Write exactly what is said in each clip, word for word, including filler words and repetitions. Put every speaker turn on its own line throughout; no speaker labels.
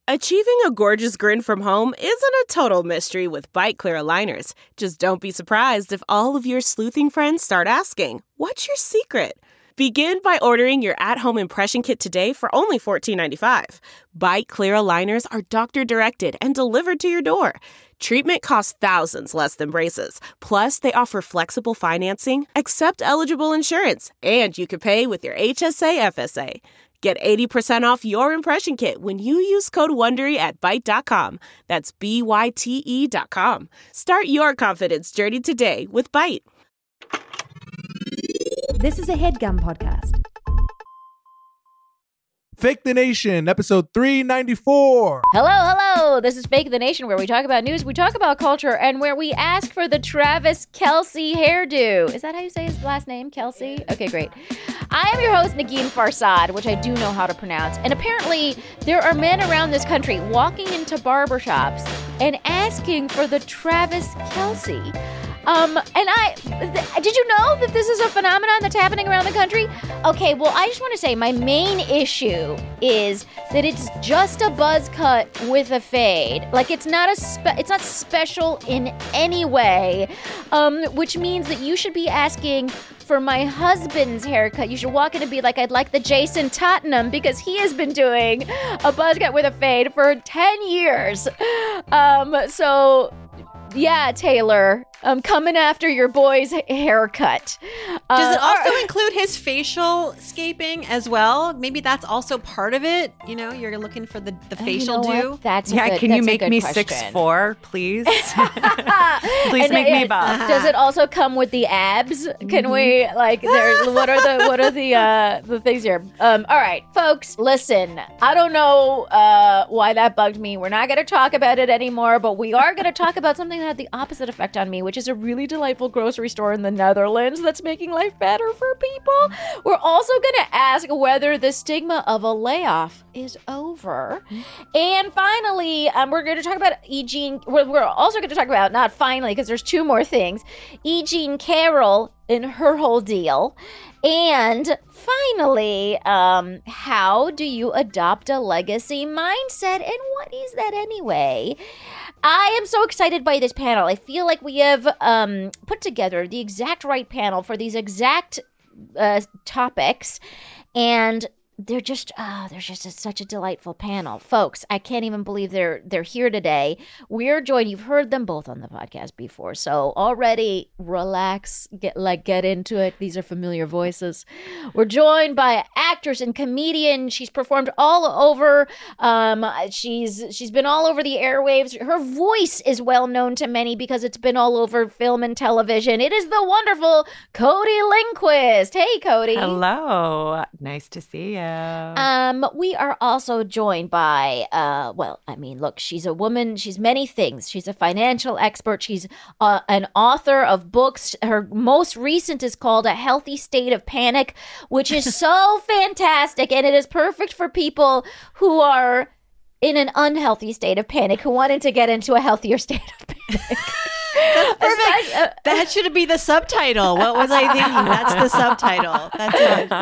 Achieving a gorgeous grin from home isn't a total mystery with Byte Clear aligners. Just don't be surprised if all of your sleuthing friends start asking, "What's your secret?" Begin by ordering your at-home impression kit today for only fourteen ninety-five. Byte Clear aligners are doctor-directed and delivered to your door. Treatment costs thousands less than braces. Plus, they offer flexible financing, accept eligible insurance, and you can pay with your H S A F S A. Get eighty percent off your impression kit when you use code WONDERY at byte dot com. That's B Y T E dot com. Start your confidence journey today with Byte.
This is a HeadGum podcast.
Fake the Nation, episode three ninety-four.
Hello, hello. This is Fake the Nation, where we talk about news, we talk about culture, and where we ask for the Travis Kelce hairdo. Is that how you say his last name, Kelce? Okay, great. I am your host, Negin Farsad, which I do know how to pronounce. And apparently, there are men around this country walking into barbershops and asking for the Travis Kelce. Um, and I, th- did you know that this is a phenomenon that's happening around the country? Okay, well, I just want to say my main issue is that it's just a buzz cut with a fade. Like, it's not a spe- it's not special in any way, um, which means that you should be asking for my husband's haircut. You should walk in and be like, I'd like the Jason Tottenham, because he has been doing a buzz cut with a fade for ten years. Um, so... Yeah, Taylor, I'm coming after your boy's haircut. Uh,
Does it also
uh,
include his facial scaping as well? Maybe that's also part of it. You know, you're looking for the, the
oh,
facial
you know
do.
what? That's a
yeah,
good,
can
that's
you
a
make
good
me
question.
six foot four, please? Please
And
make
it,
me buff.
Does it also come with the abs? Can we like? There, what are the what are the uh, the things here? Um, all right, folks, listen. I don't know uh, why that bugged me. We're not going to talk about it anymore, but we are going to talk about something that had the opposite effect on me, which is a really delightful grocery store in the Netherlands that's making life better for people. We're also going to ask whether the stigma of a layoff is over. And finally, um, we're going to talk about E. Jean. We're, we're also going to talk about, not finally, because there's two more things, E. Jean Carroll and her whole deal. And finally, um, how do you adopt a legacy mindset? And what is that anyway? I am so excited by this panel. I feel like we have um, put together the exact right panel for these exact uh, topics. And they're just, oh, they're just a, such a delightful panel. Folks, I can't even believe they're they're here today. We're joined, you've heard them both on the podcast before, so already relax, get like get into it. These are familiar voices. We're joined by actress and comedian. She's performed all over. Um, she's she's been all over the airwaves. Her voice is well known to many because it's been all over film and television. It is the wonderful Cody Lindquist. Hey, Cody.
Hello. Nice to see you.
Um, we are also joined by, uh, well, I mean, look, she's a woman. She's many things. She's a financial expert. She's uh, an author of books. Her most recent is called A Healthy State of Panic, which is so fantastic. And it is perfect for people who are in an unhealthy state of panic, who wanted to get into a healthier state of panic.
That's perfect. Uh, that should be the subtitle. What was I thinking? That's the subtitle. That's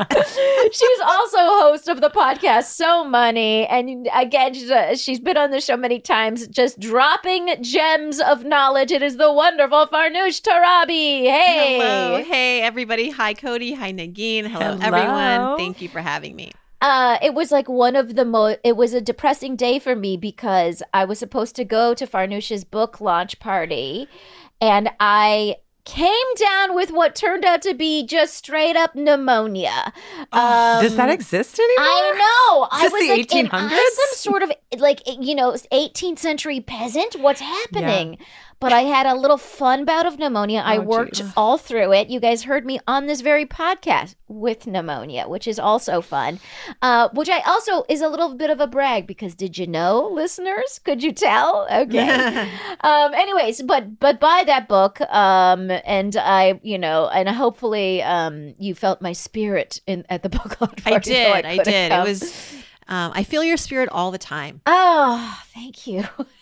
it.
She's also host of the podcast So Money, and again, she's, uh, she's been on the show many times, just dropping gems of knowledge. It is the wonderful Farnoosh Torabi. Hey,
hello, hey everybody. Hi, Cody. Hi, Negin. Hello,
Hello.
everyone. Thank you for having me.
Uh, it was like one of the most, it was a depressing day for me because I was supposed to go to Farnoosh's book launch party, and I came down with what turned out to be just straight up pneumonia. Um,
Does that exist anymore?
I know. I
this
was
the
like,
eighteen
am
hundreds?
I some sort of like, you know, eighteenth century peasant? What's happening? Yeah. But I had a little fun bout of pneumonia. I
Oh,
worked
geez.
all through it. You guys heard me on this very podcast with pneumonia, which is also fun. Uh, which I also is a little bit of a brag because did you know, listeners? Could you tell? Okay. um, anyways, but but buy that book, um, and I, you know, and hopefully um, you felt my spirit in at the book launch
I
party,
did.
though
I
couldn't
did.
come.
It was. Um, I feel your spirit all the time.
Oh, thank you.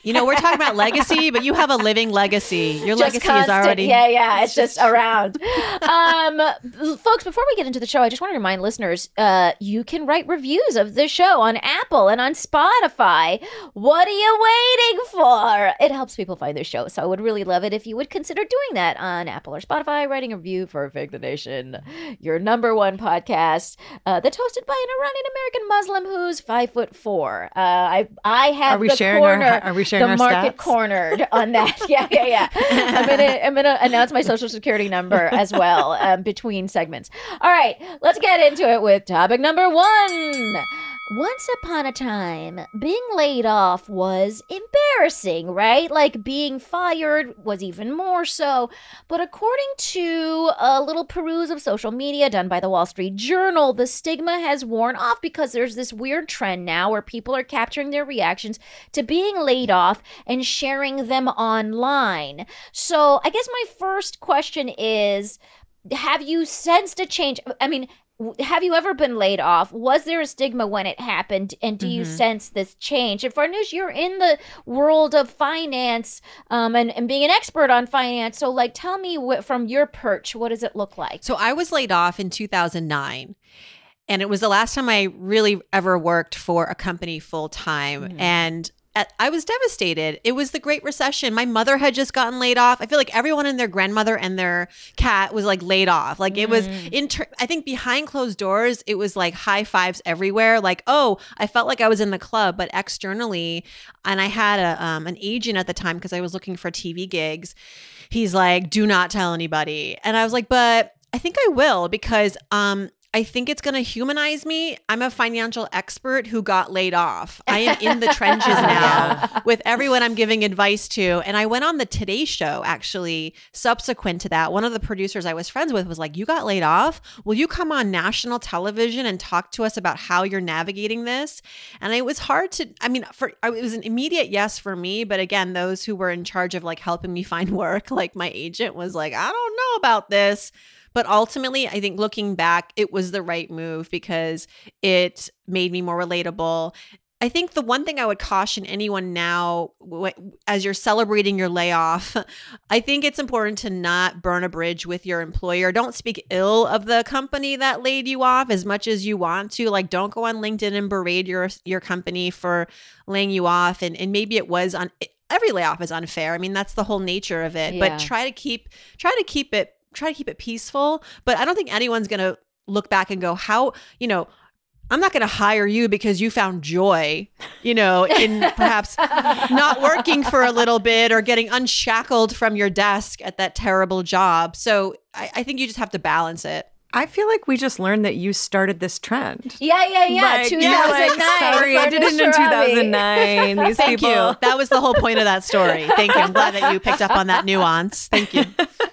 You know, we're talking about legacy, but you have a living legacy. Your
Just
legacy
constant.
is already.
Yeah, yeah. It's, it's just, just around. um, folks, before we get into the show, I just want to remind listeners, uh, you can write reviews of the show on Apple and on Spotify. What are you waiting for? It helps people find the show. So I would really love it if you would consider doing that on Apple or Spotify, writing a review for Fake the Nation, your number one podcast uh, that's hosted by an Iranian American Muslim who's five foot four. Uh, I I have
Are we
the
sharing
corner,
our- are we sharing
the
our
market
stats?
cornered on that. Yeah, yeah, yeah. I'm gonna I'm gonna announce my social security number as well um, between segments. All right, let's get into it with topic number one. Once upon a time, being laid off was embarrassing, right? Like being fired was even more so. But according to a little peruse of social media done by the Wall Street Journal, the stigma has worn off because there's this weird trend now where people are capturing their reactions to being laid off and sharing them online. So I guess my first question is, have you sensed a change? I mean, have you ever been laid off? Was there a stigma when it happened? And do you mm-hmm. sense this change? And Farnoosh, you're in the world of finance um, and, and being an expert on finance. So like, tell me what, from your perch, what does it look like?
So I was laid off in two thousand nine. And it was the last time I really ever worked for a company full time. Mm-hmm. And I was devastated. It was the Great Recession. My mother had just gotten laid off. I feel like everyone and their grandmother and their cat was like laid off. Like it was, inter- I think behind closed doors, it was like high fives everywhere. Like, oh, I felt like I was in the club, but externally, and I had a um, an agent at the time because I was looking for T V gigs. He's like, do not tell anybody. And I was like, but I think I will because um. I think it's going to humanize me. I'm a financial expert who got laid off. I am in the trenches now with everyone I'm giving advice to. And I went on the Today Show, actually, subsequent to that. One of the producers I was friends with was like, you got laid off? Will you come on national television and talk to us about how you're navigating this? And it was hard to, I mean, for it was an immediate yes for me. But again, those who were in charge of like helping me find work, like my agent was like, I don't know about this. But ultimately, I think looking back, it was the right move because it made me more relatable. I think the one thing I would caution anyone now, as you're celebrating your layoff, I think it's important to not burn a bridge with your employer. Don't speak ill of the company that laid you off as much as you want to. Like, don't go on LinkedIn and berate your your company for laying you off. And, and maybe it was on every layoff is unfair. I mean, that's the whole nature of it. Yeah. But try to keep try to keep it. Try to keep it peaceful, but I don't think anyone's going to look back and go, how, you know, I'm not going to hire you because you found joy, you know, in perhaps not working for a little bit or getting unshackled from your desk at that terrible job. So I, I think you just have to balance it.
I feel like we just learned that you started this trend.
Yeah, yeah, yeah.
Like,
two thousand nine.
Yeah, like, sorry, I did it in two thousand nine. These
Thank
people.
you. That was the whole point of that story. Thank you. I'm glad that you picked up on that nuance. Thank you.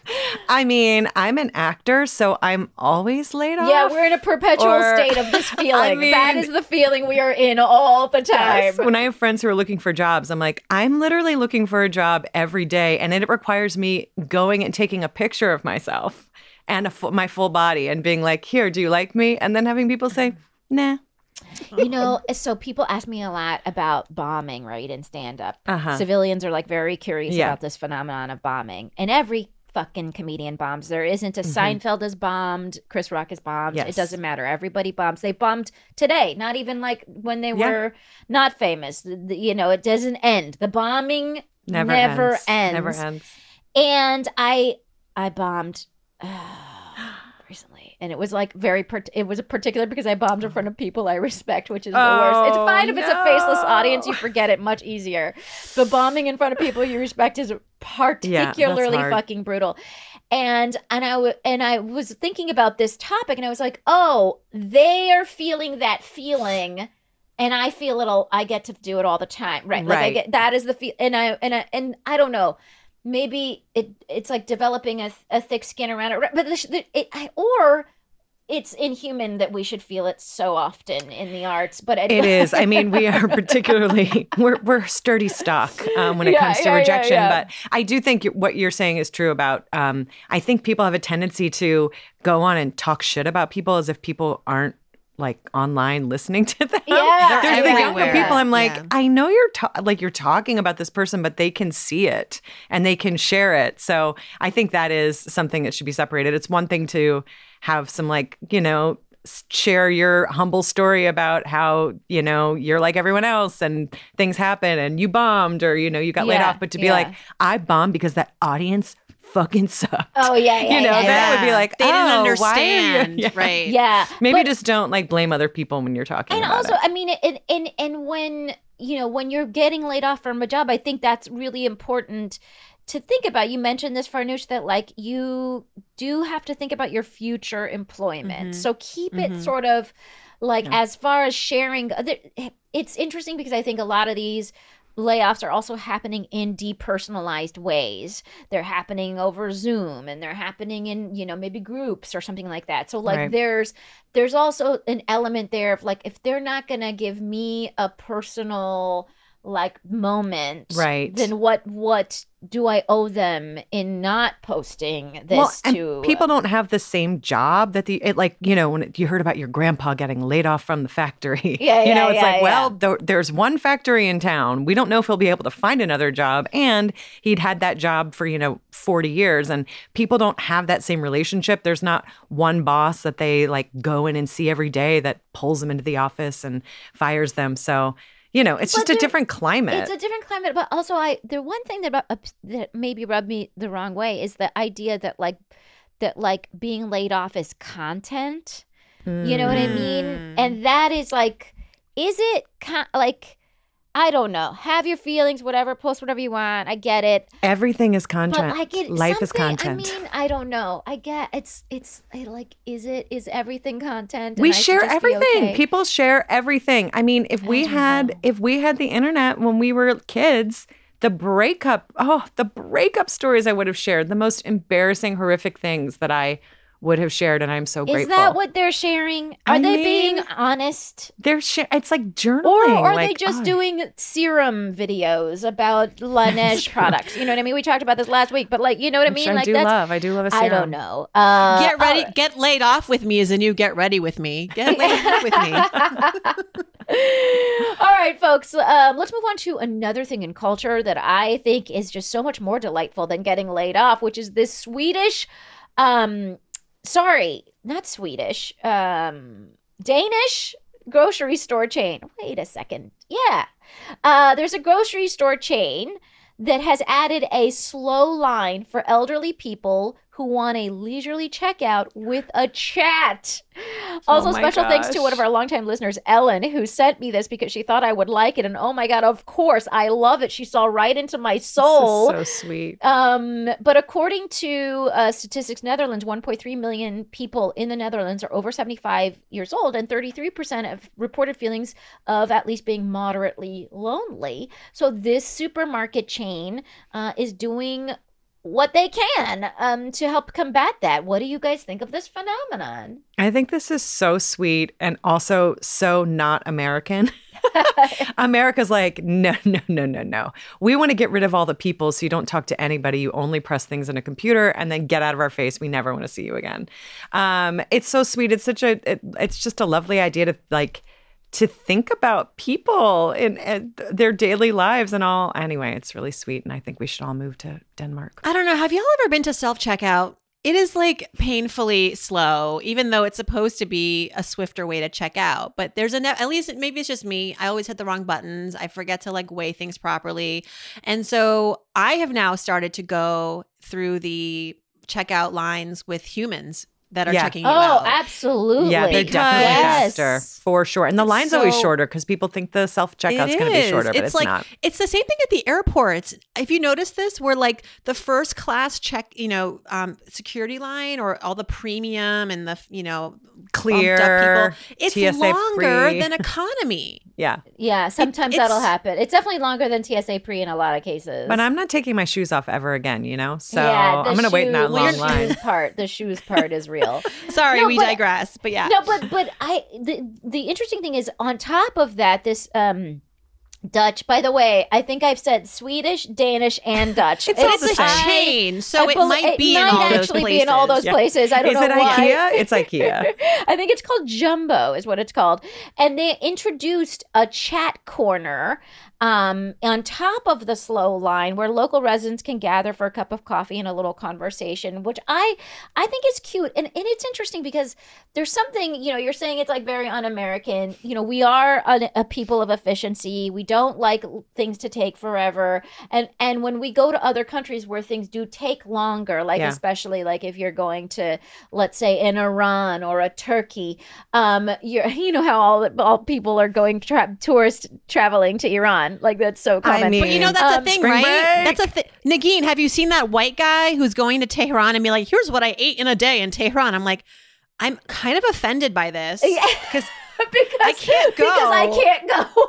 I mean, I'm an actor, so I'm always laid off.
Yeah, we're in a perpetual
or,
state of this feeling.
I mean,
that is the feeling we are in all the time.
Yes. When I have friends who are looking for jobs, I'm like, I'm literally looking for a job every day, and it requires me going and taking a picture of myself and a full, my full body and being like, here, do you like me? And then having people say, nah.
You know, so people ask me a lot about bombing, right, in stand-up.
Uh-huh.
Civilians are like very curious
Yeah.
about this phenomenon of bombing. And every fucking comedian bombs. There isn't a
Mm-hmm.
Seinfeld is bombed, Chris Rock is bombed.
Yes.
It doesn't matter. Everybody bombs. They bombed today, not even like when they
Yeah.
were not famous. The- the- you know, it doesn't end. The bombing
Never,
never
ends.
ends.
Never ends.
And I I bombed uh, recently, and it was like very part- it was a particular because I bombed in front of people I respect, which is the
Oh,
worst. It's fine if it's a faceless
no.
audience, you forget it much easier. But bombing in front of people you respect is particularly
hard.
fucking brutal. And and I w- and I was thinking about this topic, and I was like, oh, they are feeling that feeling. And I feel it all. I get to do it all the time, right? Like I
Right.
get that is the feel, and I and I and I don't know. Maybe it it's like developing a, a thick skin around it, but the, the, it I, or it's inhuman that we should feel it so often in the arts. But I,
It is. I mean, we are particularly we're we're sturdy stock um, when it
Yeah,
comes to
yeah, yeah,
rejection.
yeah.
But I do think you- what you're saying is true about. Um, I think people have a tendency to go on and talk shit about people as if people aren't like online listening to them.
Yeah,
There's the younger
everywhere.
people. I'm like,
Yeah.
I know you're ta- like you're talking about this person, but they can see it and they can share it. So I think that is something that should be separated. It's one thing to have some like, you know, share your humble story about how, you know, you're like everyone else and things happen and you bombed or, you know, you got laid
Yeah,
off. But to be
yeah.
like, I bombed because that audience fucking sucked.
Oh, yeah, yeah,
You know,
yeah,
that
yeah.
would be like,
they
oh,
didn't
why are you-
understand,
Yeah.
right?
Yeah.
Maybe
but-
just don't like blame other people when you're talking
And
about
also,
it.
I mean, and, and and when you know when you're getting laid off from a job, I think that's really important to think about. You mentioned this, Farnoosh, that like you do have to think about your future employment.
Mhm.
So keep it
Mhm.
sort of like
Yeah.
as far as sharing. It's interesting because I think a lot of these layoffs are also happening in depersonalized ways. They're happening over Zoom and they're happening in, you know, maybe groups or something like that. So like
Right.
there's there's also an element there of like if they're not going to give me a personal like moment,
Right.
then what what do I owe them in not posting this
well, and
to
people don't have the same job that the it like you know when it, you heard about your grandpa getting laid off from the factory.
Yeah,
you know
yeah,
it's
yeah,
like well
yeah.
th- there's one factory in town. We don't know if he'll be able to find another job, and he'd had that job for you know forty years, and people don't have that same relationship. There's not one boss that they like go in and see every day that pulls them into the office and fires them. So. You know, it's
But
just a
there-
different climate.
It's a different climate, but also I the one thing that about, that maybe rubbed me the wrong way is the idea that like that like being laid off is content. You know what I mean?
Mm.
And that is like, is it con- like I don't know. Have your feelings, whatever. Post whatever you want. I get it.
Everything is content.
But I get
Life is
something-
content.
I mean, I don't know. I get it's it's like is it is everything content?
We
And I should
share
just be
everything.
okay?
People share everything. I mean, if we
don't
had
know.
if we had the internet when we were kids, the breakup, oh, the breakup stories I would have shared, the most embarrassing, horrific things that I would have shared, and I'm so
Is
grateful.
that what they're sharing? Are
I
they
mean,
being honest?
They're share? It's like journaling.
Or, or are
like,
they just
oh.
doing serum videos about Laneige products? You know what I mean? We talked about this last week, but like, you know what I
Which
mean?
I
Like
do
that's
love. I do love a
I
serum.
don't know. Uh,
Get ready,
all right.
get laid off with me is a new get ready with me. Get laid off with me.
All right, folks. Um, let's move on to another thing in culture that I think is just so much more delightful than getting laid off, which is this Swedish, um, sorry, not Swedish, um, Danish grocery store chain. Wait a second. Yeah. Uh, there's a grocery store chain that has added a slow line for elderly people who want a leisurely checkout with a chat. Also,
Oh my
special thanks to
gosh.
one of our longtime listeners, Ellen, who sent me this because she thought I would like it. And oh my God, of course, I love it. She saw right into my soul.
This is so sweet.
Um, but according to uh, Statistics Netherlands, one point three million people in the Netherlands are over seventy-five years old, and thirty-three percent have reported feelings of at least being moderately lonely. So this supermarket chain uh, is doing what they can um, to help combat that. What do you guys think of this phenomenon?
I think this is so sweet and also so not American. America's like, no, no, no, no, no. We want to get rid of all the people so you don't talk to anybody. You only press things in a computer and then get out of our face. We never want to see you again. Um, it's so sweet. It's such a, it, it's just a lovely idea to like, to think about people in, in their daily lives and all. Anyway, it's really sweet. And I think we should all move to Denmark.
I don't know. Have y'all ever been to self checkout? It is like painfully slow, even though it's supposed to be a swifter way to check out. But there's a, ne- at least maybe it's just me. I always hit the wrong buttons. I forget to like weigh things properly. And so I have now started to go through the checkout lines with humans that are
Yeah.
checking you
Oh,
out.
absolutely.
Yeah, they're definitely
Yes.
faster for sure. And the
It's
line's always
so-
shorter because people think the self checkout's
It
going to be
is.
shorter, but it's,
like
not.
it's the same thing at the airports. If you notice this, where like the first class check, you know, um, security line or all the premium and the you know
Clear,
bumped up people, it's
T S A
longer
free.
than economy.
Yeah.
Yeah, sometimes
It-
that'll
it's-
happen. It's definitely longer than T S A pre in a lot of cases.
But I'm not taking my shoes off ever again, you know? So
yeah, the
I'm going to wait in that
shoe-
long
the
line.
shoes part, the shoes part is real.
Sorry,
No,
we
but-
digress. But yeah,
No, but but I the the interesting thing is on top of that, this um Dutch. By the way, I think I've said Swedish, Danish, and Dutch.
It's all
it's
the
a
same.
chain, so
I
it
bel-
might be
it
in
might
all those
actually
places.
be in all those
Yeah.
places. I don't
Is
know
it
why.
IKEA? It's IKEA.
I think it's called Jumbo is what it's called. And they introduced a chat corner um, on top of the slow line where local residents can gather for a cup of coffee and a little conversation, which I I think is cute. And, and it's interesting because there's something, you know, you're saying it's like very un-American. You know, we are a, a people of efficiency. We don't like things to take forever. And and when we go to other countries where things do take longer, like
Yeah.
especially like if you're going to, let's say, in Iran or a Turkey, um, you're, you know how all all people are going tra- tourist traveling to Iran. Like that's so common.
mean-
But you know, that's
Um,
a thing,
spring
right?
break.
That's a thing. Nagin, have you seen that white guy who's going to Tehran and be like, here's what I ate in a day in Tehran? I'm like, I'm kind of offended by this.
Yeah.
Because
because
I can't go.
Because I can't go.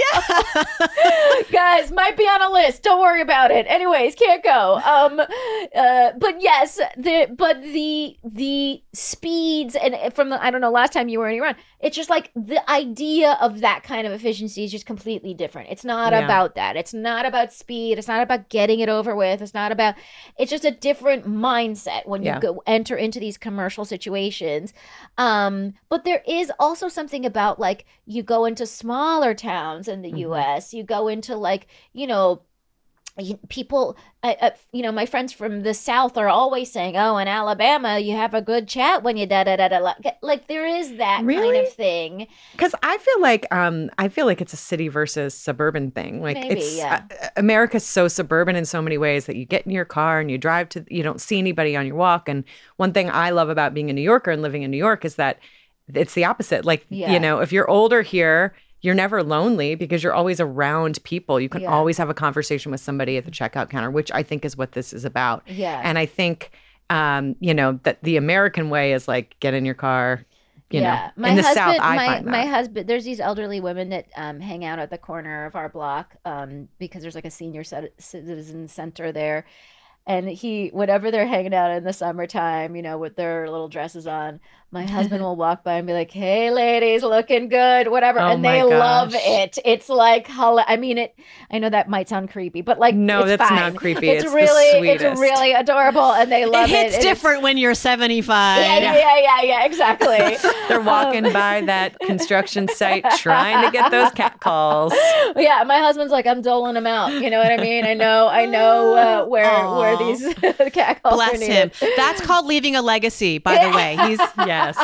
I know. Guys, might be on a list. Don't worry about it. Anyways, can't go. Um, uh, but yes, the but the the speeds and from the I don't know last time you were in Iran, it's just like the idea of that kind of efficiency is just completely different. It's not
Yeah.
about that. It's not about speed. It's not about getting it over with. It's not about. It's just a different mindset when you
Yeah.
go enter into these commercial situations. Um, but there is also something about like you go into smaller towns in the
Mhm.
U S, you go into like, you know, you- people, uh, uh, you know, my friends from the South are always saying, oh, in Alabama, you have a good chat when you da da da da. Like, like there is that
Really?
kind of thing.
Because I feel like um, I feel like it's a city versus suburban thing. Like
Maybe,
it's
yeah.
uh, America's so suburban in so many ways that you get in your car and you drive to you don't see anybody on your walk. And one thing I love about being a New Yorker and living in New York is that it's the opposite. Like
Yeah.
you know, if you're older here, you're never lonely because you're always around people. You can
Yeah.
always have a conversation with somebody at the checkout counter, which I think is what this is about.
Yeah.
And I think um, you know that the American way is like get in your car. You
yeah,
know, in the South, I
my,
find that.
my husband. There's these elderly women that um, hang out at the corner of our block um, because there's like a senior cit- citizen center there, and he, whenever they're hanging out in the summertime, you know, with their little dresses on, my husband will walk by and be like, "Hey, ladies, looking good," whatever,
Oh
and
my
they love
gosh.
it. It's like, hol- I mean, it. I know that might sound creepy, but like,
No,
it's
that's
fine.
not creepy.
It's,
It's the
really, it's
sweetest.
really adorable, and they love
it
it.
hits
and it's-
different when you're seventy-five.
Yeah, yeah, yeah, yeah, yeah, exactly.
They're walking by that construction site trying to get those cat calls.
Yeah, my husband's like, I'm doling them out. You know what I mean? I know, I know uh, where
Aw.
where these cat calls are
Bless him.
needed.
That's called leaving a legacy, by the way. He's
Yes.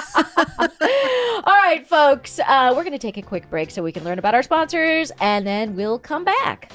All right, folks, uh, we're going to take a quick break so we can learn about our sponsors, and then we'll come back.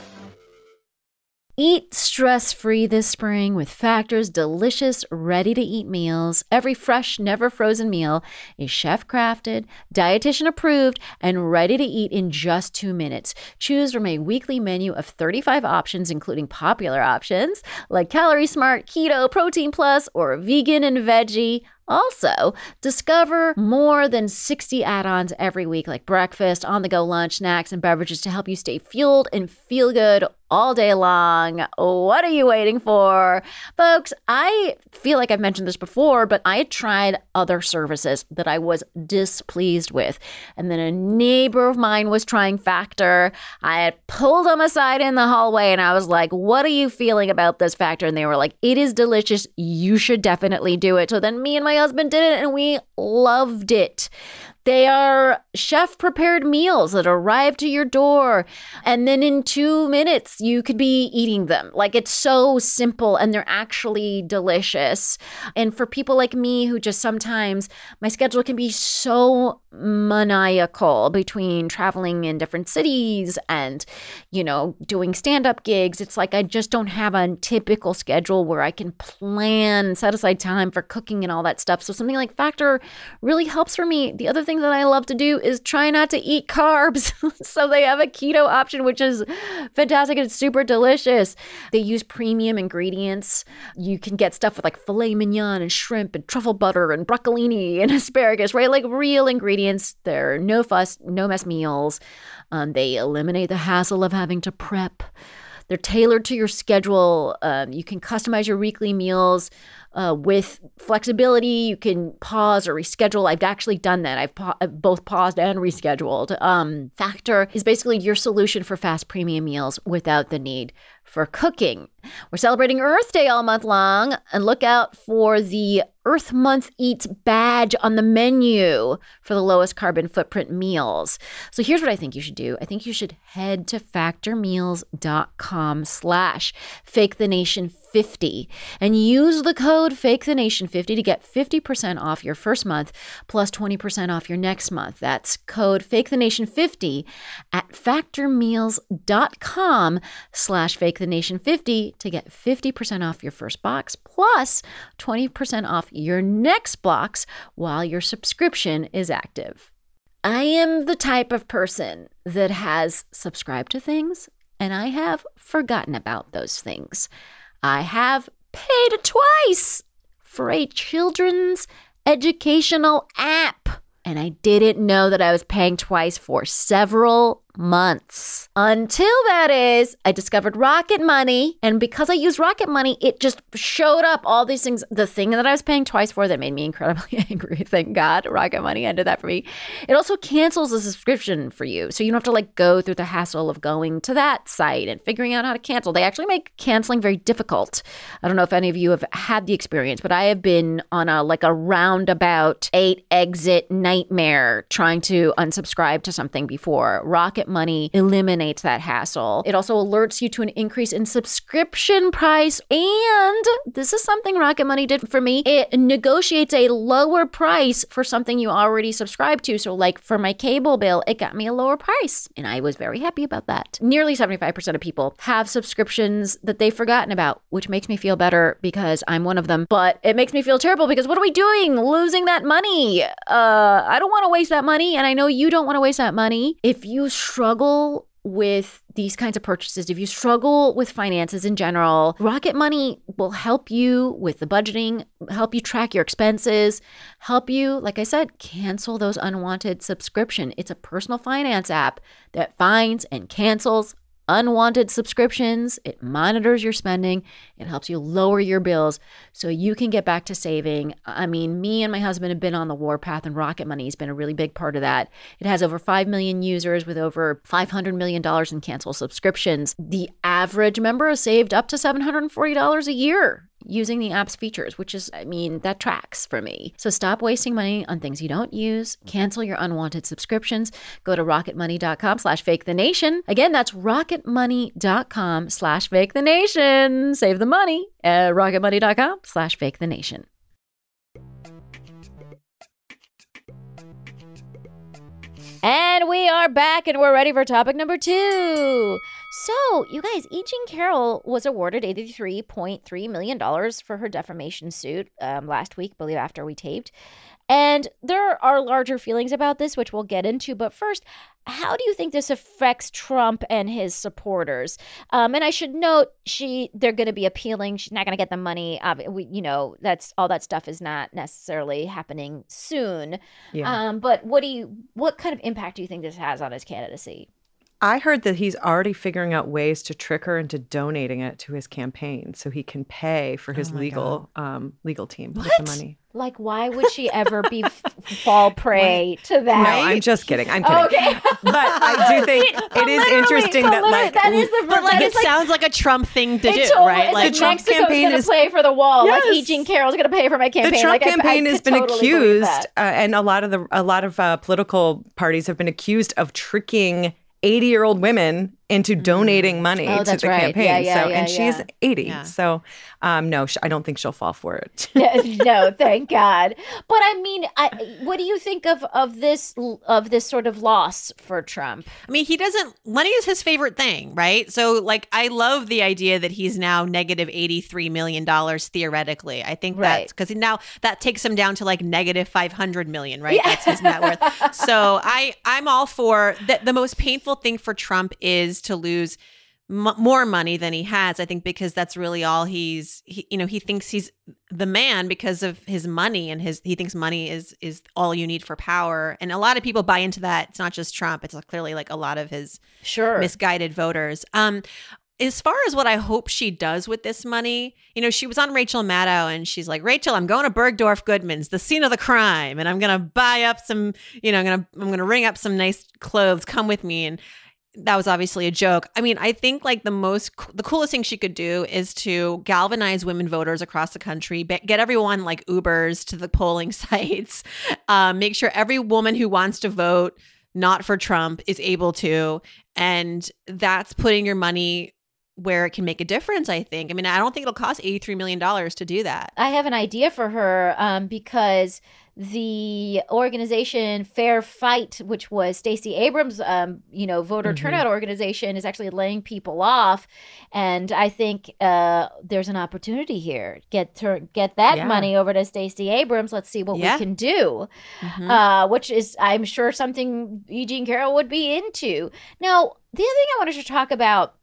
Eat stress-free this spring with Factor's delicious, ready-to-eat meals. Every fresh, never-frozen meal is chef-crafted, dietitian-approved, and ready to eat in just two minutes. Choose from a weekly menu of thirty-five options, including popular options like Calorie Smart, Keto, Protein Plus, or Vegan and Veggie. Also, discover more than sixty add-ons every week, like breakfast, on-the-go lunch, snacks, and beverages to help you stay fueled and feel good all day long. What are you waiting for? Folks, I feel like I've mentioned this before, but I had tried other services that I was displeased with. And then a neighbor of mine was trying Factor. I had pulled them aside in the hallway and I was like, what are you feeling about this Factor? And they were like, it is delicious. You should definitely do it. So then me and my husband did it and we loved it. They are chef-prepared meals that arrive to your door, and then in two minutes, you could be eating them. Like, it's so simple, and they're actually delicious. And for people like me who just sometimes, my schedule can be so maniacal between traveling in different cities and, you know, doing stand-up gigs. It's like I just don't have a typical schedule where I can plan, set aside time for cooking and all that stuff. So something like Factor really helps for me. The other thing that I love to do is try not to eat carbs. So they have a keto option, which is fantastic. It's super delicious. They use premium ingredients. You can get stuff with like filet mignon and shrimp and truffle butter and broccolini and asparagus, right? Like real ingredients. They're no fuss, no mess meals. Um, they eliminate the hassle of having to prep. They're tailored to your schedule. Um, you can customize your weekly meals uh, with flexibility. You can pause or reschedule. I've actually done that. I've, pa- I've both paused and rescheduled. Um, Factor is basically your solution for fast premium meals without the need for cooking. We're celebrating Earth Day all month long, and look out for the Earth Month Eats badge on the menu for the lowest carbon footprint meals. So here's what I think you should do. I think you should head to factormeals.com slash fake the nation 50 and use the code fake the nation fifty to get fifty percent off your first month plus twenty percent off your next month. That's code fake the nation 50 at factormeals.com slash fake the nation 50 to get fifty percent off your first box plus twenty percent off your next box while your subscription is active. I am the type of person that has subscribed to things and I have forgotten about those things. I have paid twice for a children's educational app, and I didn't know that I was paying twice for several months. Until that is, I discovered Rocket Money, and because I used Rocket Money, it just showed up all these things. The thing that I was paying twice for that made me incredibly angry. Thank God Rocket Money ended that for me. It also cancels the subscription for you, so you don't have to like go through the hassle of going to that site and figuring out how to cancel. They actually make canceling very difficult. I don't know if any of you have had the experience, but I have been on a like a roundabout eight exit nightmare trying to unsubscribe to something before. Rocket Money eliminates that hassle. It also alerts you to an increase in subscription price. And this is something Rocket Money did for me. It negotiates a lower price for something you already subscribe to. So like for my cable bill, it got me a lower price. And I was very happy about that. Nearly seventy-five percent of people have subscriptions that they've forgotten about, which makes me feel better because I'm one of them. But it makes me feel terrible because what are we doing? Losing that money. Uh, I don't want to waste that money. And I know you don't want to waste that money. If you struggle with these kinds of purchases, if you struggle with finances in general, Rocket Money will help you with the budgeting, help you track your expenses, help you, like I said, cancel those unwanted subscriptions. It's a personal finance app that finds and cancels unwanted subscriptions. It monitors your spending. It helps you lower your bills so you can get back to saving. I mean, me and my husband have been on the warpath, and Rocket Money has been a really big part of that. It has over five million users with over five hundred million dollars in canceled subscriptions. The average member has saved up to seven hundred forty dollars a year using the app's features, which is, I mean, that tracks for me. So stop wasting money on things you don't use. Cancel your unwanted subscriptions. Go to rocketmoney.com slash fake the nation. Again, that's rocketmoney.com slash fake the nation. Save the money at rocketmoney.com slash fake the nation. And we are back and we're ready for topic number two. So, you guys, E. Jean Carroll was awarded eighty-three point three million dollars for her defamation suit um, last week, I believe after we taped. And there are larger feelings about this, which we'll get into. But first, how do you think this affects Trump and his supporters? Um, and I should note, she they're going to be appealing. She's not going to get the money. Uh, we, you know, that's all that stuff is not necessarily happening soon. Yeah. Um, but what do you? What kind of impact do you think this has on his candidacy?
I heard that he's already figuring out ways to trick her into donating it to his campaign so he can pay for his oh legal um, legal team
what?
with the money.
Like, why would she ever be f- fall prey to that?
No, I'm just kidding. I'm kidding.
Okay.
But I do think it, it is interesting that, like,
that is the,
but like, it
like,
sounds like a Trump thing to do,
totally,
right?
Like,
the
Trump
Mexico's
campaign
gonna
is
play for the wall.
Yes.
Like, E. Jean Carroll's gonna pay for my campaign.
The Trump
like,
campaign
I, I
has been
totally
accused, uh,
that.
and a lot of the a lot of uh, political parties have been accused of tricking eighty-year-old women into donating money
oh,
to
that's
the
right.
campaign.
Yeah, yeah,
so,
yeah,
and
yeah.
she's eighty.
Yeah.
So, um, no, sh- I don't think she'll fall for it.
No, thank God. But I mean, I, what do you think of of this of this sort of loss for Trump?
I mean, he doesn't, money is his favorite thing, right? So like, I love the idea that he's now negative eighty-three million dollars theoretically. I think
Right.
that's because now that takes him down to like negative five hundred million, right?
Yeah.
That's his net worth. So I, I'm all for that. The most painful thing for Trump is to lose m- more money than he has, I think, because that's really all he's, he, you know, he thinks he's the man because of his money, and his, he thinks money is, is all you need for power. And a lot of people buy into that. It's not just Trump. It's clearly like a lot of his
Sure.
misguided voters. Um, as far as what I hope she does with this money, you know, she was on Rachel Maddow and she's like, Rachel, I'm going to Bergdorf Goodman's, the scene of the crime, and I'm going to buy up some, you know, I'm going to I'm going to ring up some nice clothes. Come with me. And that was obviously a joke. I mean, I think like the most, the coolest thing she could do is to galvanize women voters across the country, get everyone like Ubers to the polling sites, um, make sure every woman who wants to vote not for Trump is able to. And that's putting your money where it can make a difference, I think. I mean, I don't think it'll cost eighty-three million dollars to do that.
I have an idea for her um, because the organization Fair Fight, which was Stacey Abrams' um, you know, voter mm-hmm. turnout organization, is actually laying people off. And I think uh, there's an opportunity here. Get to, get that yeah. money over to Stacey Abrams. Let's see what yeah. we can do, mm-hmm. uh, which is, I'm sure, something E. Jean Carroll would be into. Now, the other thing I wanted to talk about,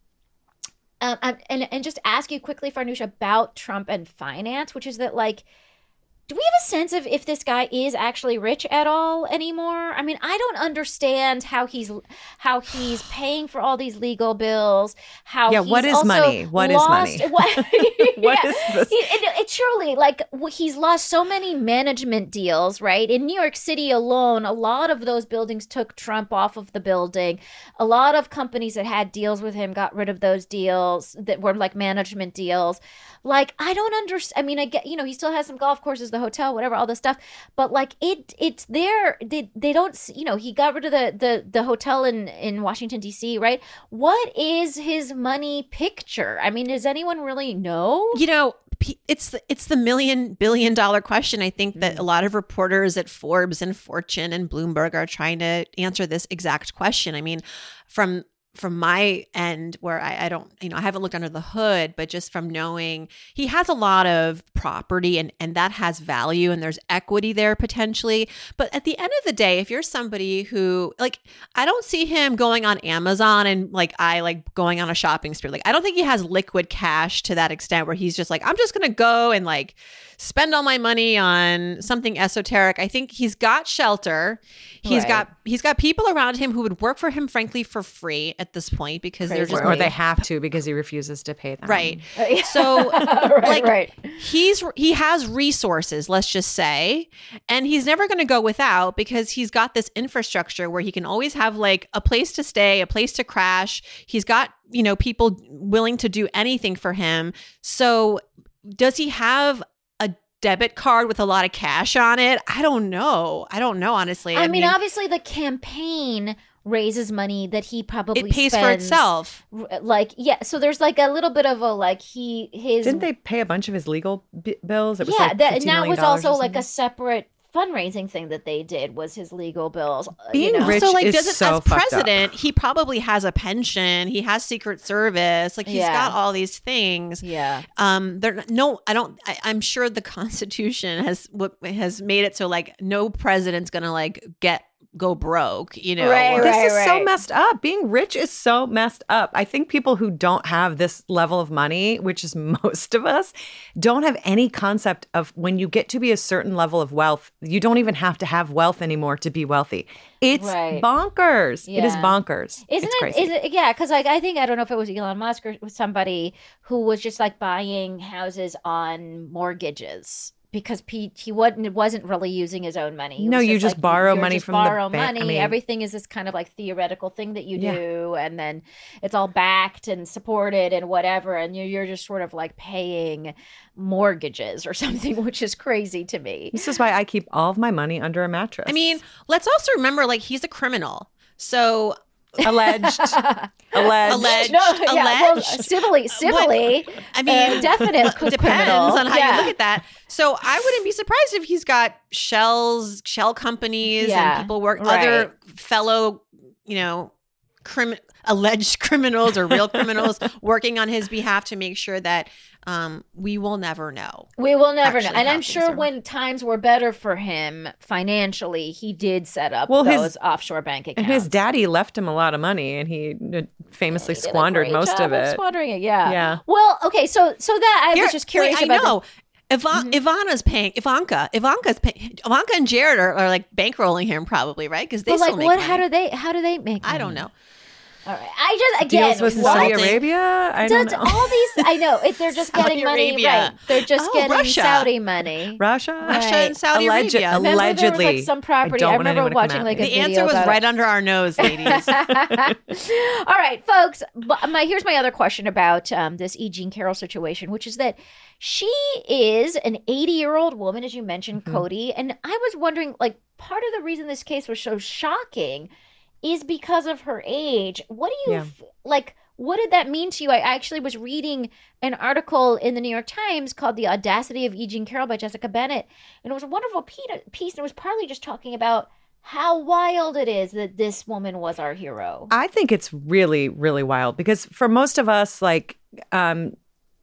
Um, and and just ask you quickly, Farnoosh, about Trump and finance, which is that, like, do we have a sense of if this guy is actually rich at all anymore? I mean, I don't understand how he's how he's paying for all these legal bills. How
yeah,
he's
what is
also
money? What
lost,
is money?
What,
what
yeah,
is this?
He, it, it surely, like, he's lost so many management deals, right? In New York City alone, a lot of those buildings took Trump off of the building. A lot of companies that had deals with him got rid of those deals that were like management deals. Like, I don't understand. I mean, I get, you know, he still has some golf courses, the hotel, whatever, all this stuff. But like, it, it's there. They, they don't, you know, he got rid of the, the, the hotel in, in Washington, D C, right? What is his money picture? I mean, does anyone really know?
You know, it's the, it's the million billion dollar question. I think that a lot of reporters at Forbes and Fortune and Bloomberg are trying to answer this exact question. I mean, from from my end, where I, I don't, you know, I haven't looked under the hood, but just from knowing he has a lot of property and, and that has value and there's equity there potentially. But at the end of the day, if you're somebody who, like, I don't see him going on Amazon and like I like going on a shopping spree. Like, I don't think he has liquid cash to that extent where he's just like, I'm just going to go and like spend all my money on something esoteric. I think he's got shelter. He's
Right.
got he's got people around him who would work for him, frankly, for free at this point because they're
Crazy.
just
Or they have to because he refuses to pay them.
right.
Uh, yeah.
So
right,
like
right.
he's he has resources, let's just say, and he's never going to go without because he's got this infrastructure where he can always have like a place to stay, a place to crash. He's got, you know, people willing to do anything for him. So does he have a debit card with a lot of cash on it? I don't know. I don't know, honestly.
I, I mean, mean, obviously the campaign raises money that he probably
it pays
spends,
for itself.
Like, yeah. So there's like a little bit of a like he his
Didn't they pay a bunch of his legal b- bills? It was
yeah.
like
that
fifteen
and that
million
was
dollars
also
or
like a
something?
separate fundraising thing that they did was his legal bills.
Being
you know?
rich
So like
is
does it,
so
as
fucked up.
president, he probably has a pension. He has Secret Service. Like he's
Yeah.
got all these things.
Yeah.
Um, there no, I don't. I, I'm sure the Constitution has what has made it so like no president's gonna like get go broke. You know,
Right,
or-
This
right.
is so messed up. Being rich is so messed up. I think people who don't have this level of money, which is most of us, don't have any concept of when you get to be a certain level of wealth, you don't even have to have wealth anymore to be wealthy. It's
Right.
bonkers. It is
Yeah.
bonkers.
Isn't
it's
it?
crazy.
Is it? Yeah, because like I think I don't know if it was Elon Musk or somebody who was just like buying houses on mortgages because he he wasn't wasn't really using his own money. He
No,
was
you just
like,
borrow
you're
money
just
from the
borrow
bank. I
money.
mean-
Everything is this kind of like theoretical thing that you
Yeah.
do, and then it's all backed and supported and whatever, and you're you're just sort of like paying mortgages or something, which is crazy to me.
This is why I keep all of my money under a mattress.
I mean, let's also remember like he's a criminal. So
alleged, alleged.
Alleged.
No, yeah, well,
Alleged.
civilly, civilly.
I mean,
uh, definite
depends
criminal.
on how
Yeah.
you look at that. So I wouldn't be surprised if he's got shells, shell companies,
Yeah,
and people work
right.
other fellow, you know, crim- alleged criminals or real criminals working on his behalf to make sure that um, we will never know.
We will never know.
actually
And
how
I'm
things
sure
are.
when times were better for him financially, he did set up
Well, his-
those offshore bank accounts.
And his daddy left him a lot of money, and he uh, famously
He did a
squandered
great
most
job
of it.
Squandering it, yeah.
Yeah.
Well, okay, so so that I
Here-
was just curious
wait,
about.
I know. Ivan- Ivana's paying Ivanka. Ivanka's paying. Ivanka and Jared are, are like bankrolling him, probably, right? Because
The,
they
but
still
like,
make
what?
money.
How do they? How do they make?
I don't
money?
know.
All right. I just again
Deals with
what?
Saudi Arabia. I don't
Does
know.
all these? I know if they're just
Saudi
getting money,
Arabia.
right? They're just
Oh,
getting
Russia.
Saudi money.
Russia,
Russia
Right.
and Saudi
Alleged-
Arabia.
Remember
allegedly.
there was like some property.
I
I,
don't want
remember
anyone to come
watching
at
like
me.
a
The
video
answer was
about
right
it.
under our nose, ladies.
All right, folks. But my here's my other question about um, this E. Jean Carroll situation, which is that she is an eighty-year-old woman, as you mentioned,
Mm-hmm.
Cody, and I was wondering, like, part of the reason this case was so shocking is because of her age. What do you
Yeah.
f- like? What did that mean to you? I actually was reading an article in the New York Times called "The Audacity of E. Jean Carroll" by Jessica Bennett, and it was a wonderful pe- piece, and it was partly just talking about how wild it is that this woman was our hero.
I think it's really, really wild because for most of us, like, um,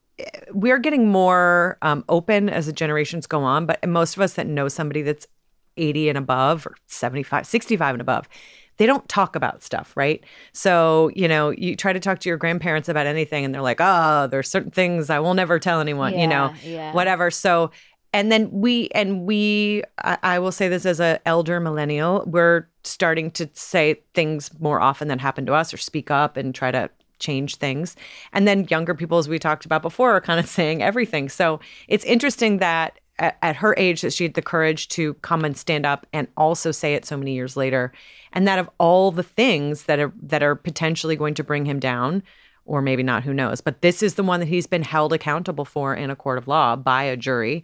we're getting more um, open as the generations go on. But most of us that know somebody that's eighty and above or seventy-five, sixty-five and above, they don't talk about stuff, right? So, you know, you try to talk to your grandparents about anything and they're like, oh, there's certain things I will never tell anyone, you know,
Yeah, yeah.
whatever. So, and then we, and we, I, I will say this as an elder millennial, we're starting to say things more often than happen to us or speak up and try to change things. And then younger people, as we talked about before, are kind of saying everything. So it's interesting that at, at her age that she had the courage to come and stand up and also say it so many years later. And that of all the things that are that are potentially going to bring him down, or maybe not, who knows, but this is the one that he's been held accountable for in a court of law by a jury.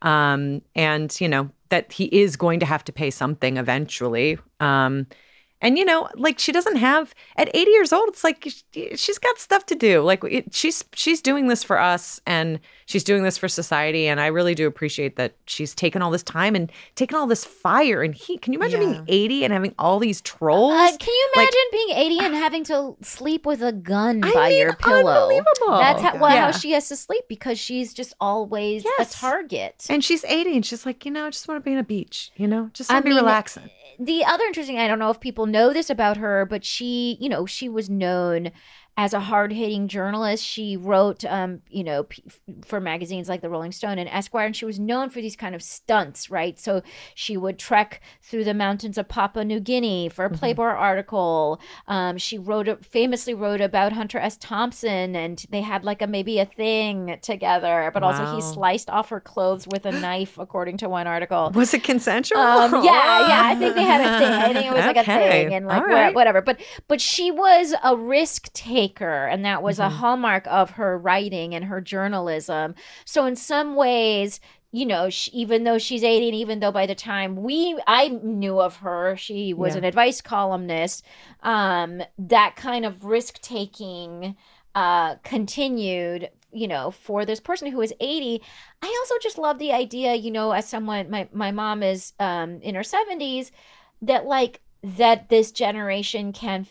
Um, and, you know, that he is going to have to pay something eventually. Um, and, you know, like she doesn't have, at eighty years old, it's like she- she's got stuff to do. Like it, she's she's doing this for us and she's doing this for society. And I really do appreciate that she's taken all this time and taken all this fire and heat. Can you imagine
Yeah.
being eighty and having all these trolls?
Uh, can you
Like-
imagine being eighty and having to sleep with a gun
I
by
mean,
your pillow?
unbelievable.
That's how, well,
Yeah.
how she has to sleep because she's just always
Yes.
a target.
And she's eighty and she's like, you know, I just want to be on a beach, you know, just
I
want to be
mean,
relaxing.
The other interesting, I don't know if people know this about her, but she, you know, she was known as a hard-hitting journalist. She wrote, um, you know, p- for magazines like the Rolling Stone and Esquire, and she was known for these kind of stunts, right? So she would trek through the mountains of Papua New Guinea for a Playboy article. Um, she wrote, famously wrote about Hunter S. Thompson, and they had like a maybe a thing together. But also
Wow.
he sliced off her clothes with a knife, according to one article.
Was it consensual?
Um, yeah, yeah. I think they had a thing. I think it was like a
Okay.
thing, and like
All
wha-
right.
whatever. But but she was a risk taker, and that was a
Mm-hmm.
hallmark of her writing and her journalism. So in some ways, you know, she, even though she's eighty, and even though by the time we I knew of her, she was
Yeah.
an advice columnist. Um, that kind of risk taking uh, continued. You know, for this person who is eighty. I also just love the idea, you know, as someone, my, my mom is um, in her seventies, that like, that this generation can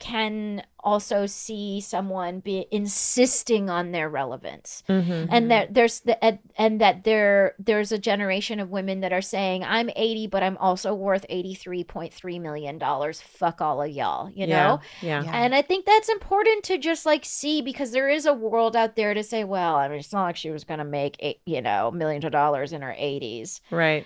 can also see someone be insisting on their relevance,
Mhm.
and that there's the and, and that there there's a generation of women that are saying, I'm eighty, but I'm also worth eighty-three point three million dollars. Fuck all of y'all, you know.
Yeah.
Yeah.
And I think that's important to just like see, because there is a world out there to say, well, I mean, it's not like she was going to make, eight, you know, millions of dollars in her eighties.
Right.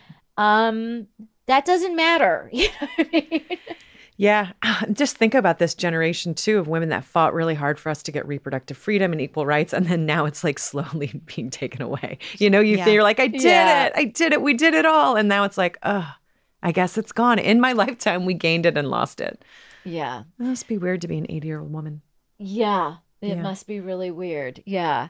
Um, that doesn't matter. You know what I mean?
Yeah. Just think about this generation, too, of women that fought really hard for us to get reproductive freedom and equal rights. And then now it's like slowly being taken away. You know, you,
Yeah.
you're like, I did
Yeah.
it. I did it. We did it all. And now it's like, oh, I guess it's gone. In my lifetime, we gained it and lost it.
Yeah.
It must be weird to be an eighty year old woman.
Yeah. It
Yeah.
must be really weird. Yeah.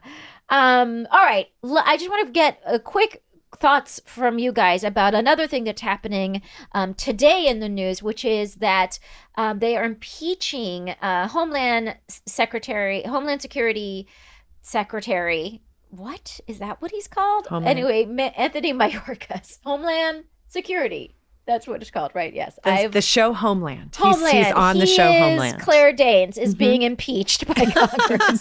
Um, all right. L- I just want to get a quick thoughts from you guys about another thing that's happening um, today in the news, which is that um, they are impeaching uh, Homeland Secretary, Homeland Security Secretary. What is that? What he's called?
Homeland.
Anyway, Ma- Anthony Mayorkas, Homeland Security. That's what it's called, right? Yes.
The,
I've-
the show Homeland. He's-
Homeland.
He's, on the
He
show
is-
Homeland.
Claire Danes is
Mhm.
being impeached by Congress.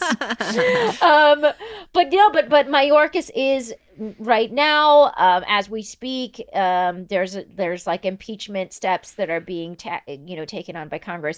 um, but you know, but but Mayorkas is right now, um, as we speak. Um, there's a, there's like impeachment steps that are being ta- you know taken on by Congress.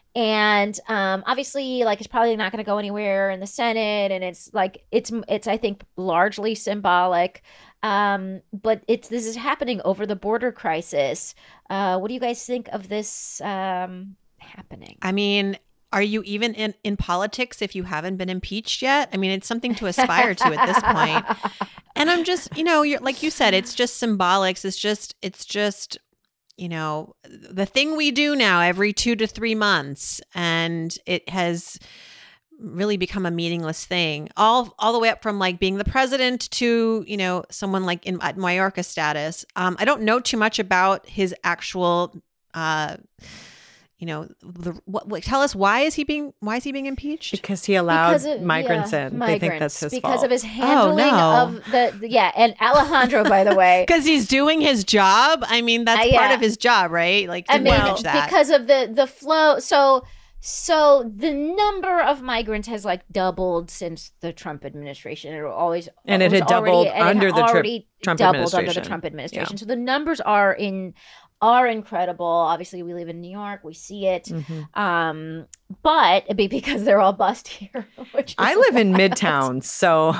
And um, obviously, like, it's probably not going to go anywhere in the Senate, and it's like it's it's I think largely symbolic. Um, but it's this is happening over the border crisis. Uh, what do you guys think of this um, happening?
I mean, are you even in, in politics if you haven't been impeached yet? I mean, it's something to aspire to at this point. And I'm just, you know, you're like you said, it's just symbolics. It's just, it's just, you know, the thing we do now every two to three months. And it has really become a meaningless thing, all all the way up from like being the president to, you know, someone like in at Mayorkas status. Um, I don't know too much about his actual, uh, you know, the, what, what, tell us why is he being why is he being impeached?
Because he allowed
Because of-
migrants
yeah,
in.
migrants,
They think that's his
because
fault.
of his handling
no.
of the, the yeah, and Alejandro, by the way,
Because he's doing his job. I mean, that's
Uh,
part
yeah.
of his job, right? Like to
I mean,
manage that.
because of the the flow. So so the number of migrants has like doubled since the Trump administration. It always
And it
was
had
already-
doubled
and it had
under the Trump-
already
Trump
doubled under the
administration.
Trump administration.
Yeah.
So the numbers are in are incredible. Obviously, we live in New York. We see it.
Mhm.
Um, but it'd be because they're all bust here. Which is
I live in
wild.
Midtown, so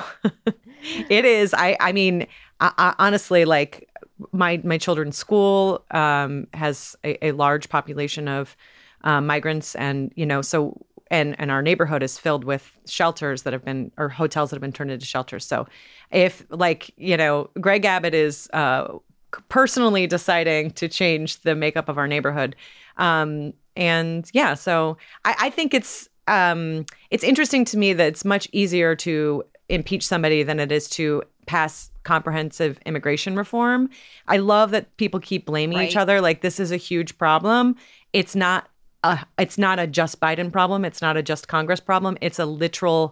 it is. I I mean, I, I, honestly, like my my children's school um, has a, a large population of uh, migrants, and you know, so and and our neighborhood is filled with shelters that have been or hotels that have been turned into shelters. So, if like you know, Greg Abbott is uh, personally deciding to change the makeup of our neighborhood, um, and yeah, so I, I think it's. Um, it's interesting to me that it's much easier to impeach somebody than it is to pass comprehensive immigration reform. I love that people keep blaming
Right.
each other. Like this is a huge problem. It's not a, it's not a just Biden problem. It's not a just Congress problem. It's a literal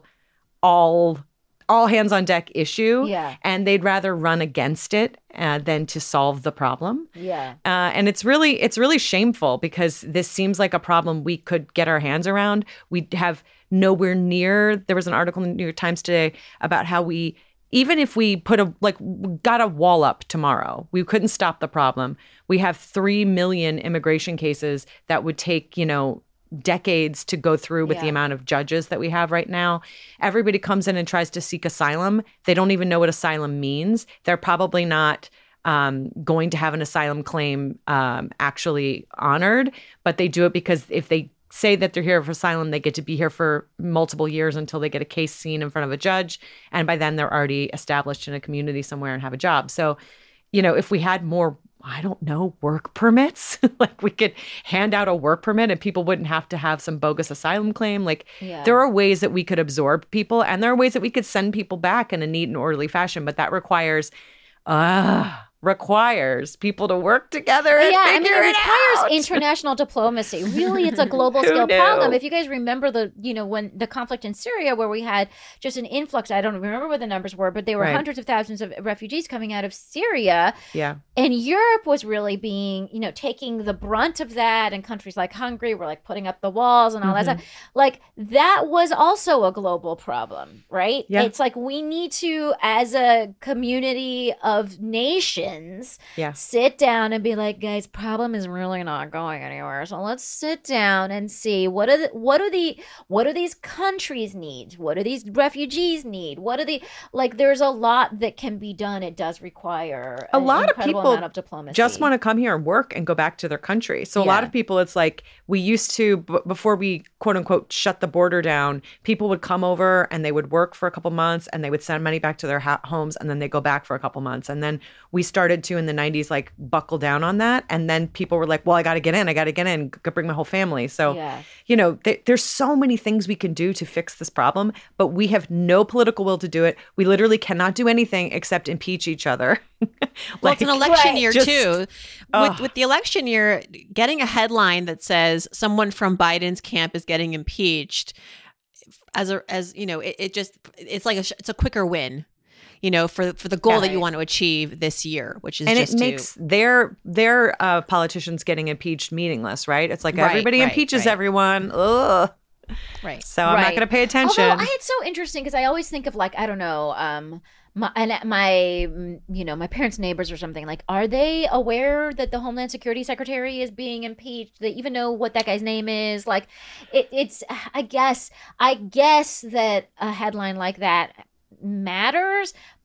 all all hands on deck issue.
Yeah.
And they'd rather run against it uh, than to solve the problem.
Yeah.
Uh, and it's really it's really shameful because this seems like a problem we could get our hands around. We have nowhere near. There was an article in the New York Times today about how we, even if we put a like got a wall up tomorrow, we couldn't stop the problem. We have three million immigration cases that would take, you know, decades to go through with the
Yeah.
amount of judges that we have right now. Everybody comes in and tries to seek asylum. They don't even know what asylum means. They're probably not um, going to have an asylum claim um, actually honored, but they do it because if they say that they're here for asylum, they get to be here for multiple years until they get a case seen in front of a judge. And by then they're already established in a community somewhere and have a job. So, you know, if we had more I don't know, work permits. Like we could hand out a work permit and people wouldn't have to have some bogus asylum claim. Like
Yeah.
there are ways that we could absorb people and there are ways that we could send people back in a neat and orderly fashion. But that requires, uh, requires people to work together and
Yeah, I mean,
figure
it
it
requires
out.
international diplomacy. Really, it's a global
Who
scale
knew?
problem. If you guys remember the, you know, when the conflict in Syria, where we had just an influx, I don't remember what the numbers were, but there were
Right.
hundreds of thousands of refugees coming out of Syria.
Yeah.
And Europe was really being, you know, taking the brunt of that. And countries like Hungary were like putting up the walls and all that
Mhm.
stuff. Like that was also a global problem, right?
Yeah.
It's like we need to, as a community of nations,
Yeah.
sit down and be like, guys, problem is really not going anywhere. So let's sit down and see what are the, what are the what do these countries need? What do these refugees need? What are the like? There's a lot that can be done. It does require
A
an
lot of
incredible
people
amount of diplomacy.
just want to come here and work and go back to their country. So a lot
Yeah.
of people, it's like we used to, b- before we quote unquote shut the border down, people would come over and they would work for a couple months and they would send money back to their ha- homes and then they go back for a couple months. And then we started to in the nineties like buckle down on that. And then people were like, well, I got to get in. I got to get in, g- bring my whole family. So,
Yeah.
you know, th- there's so many things we can do to fix this problem, but we have no political will to do it. We literally cannot do anything except impeach each other.
Well, it's an election
Right.
year
Just-
too.
Ugh.
With, with the election year, getting a headline that says someone from Biden's camp is getting impeached, as a as you know, it, it just it's like a sh- it's a quicker win, you know, for for the goal
Yeah.
that you want to achieve this year, which is
and
just
it
to-
makes their their uh, politicians getting impeached meaningless, right? It's like
Right,
everybody
right,
impeaches
right.
everyone. Ugh.
right.
So I'm not
Right.
going to pay attention.
Although I, it's so interesting because I always think of like I don't know, um, my and my mm, you know my parents' neighbors or something. Like, are they aware that the Homeland Security Secretary is being impeached? They even know what that guy's name is. Like, it, it's I guess I guess that a headline like that matters,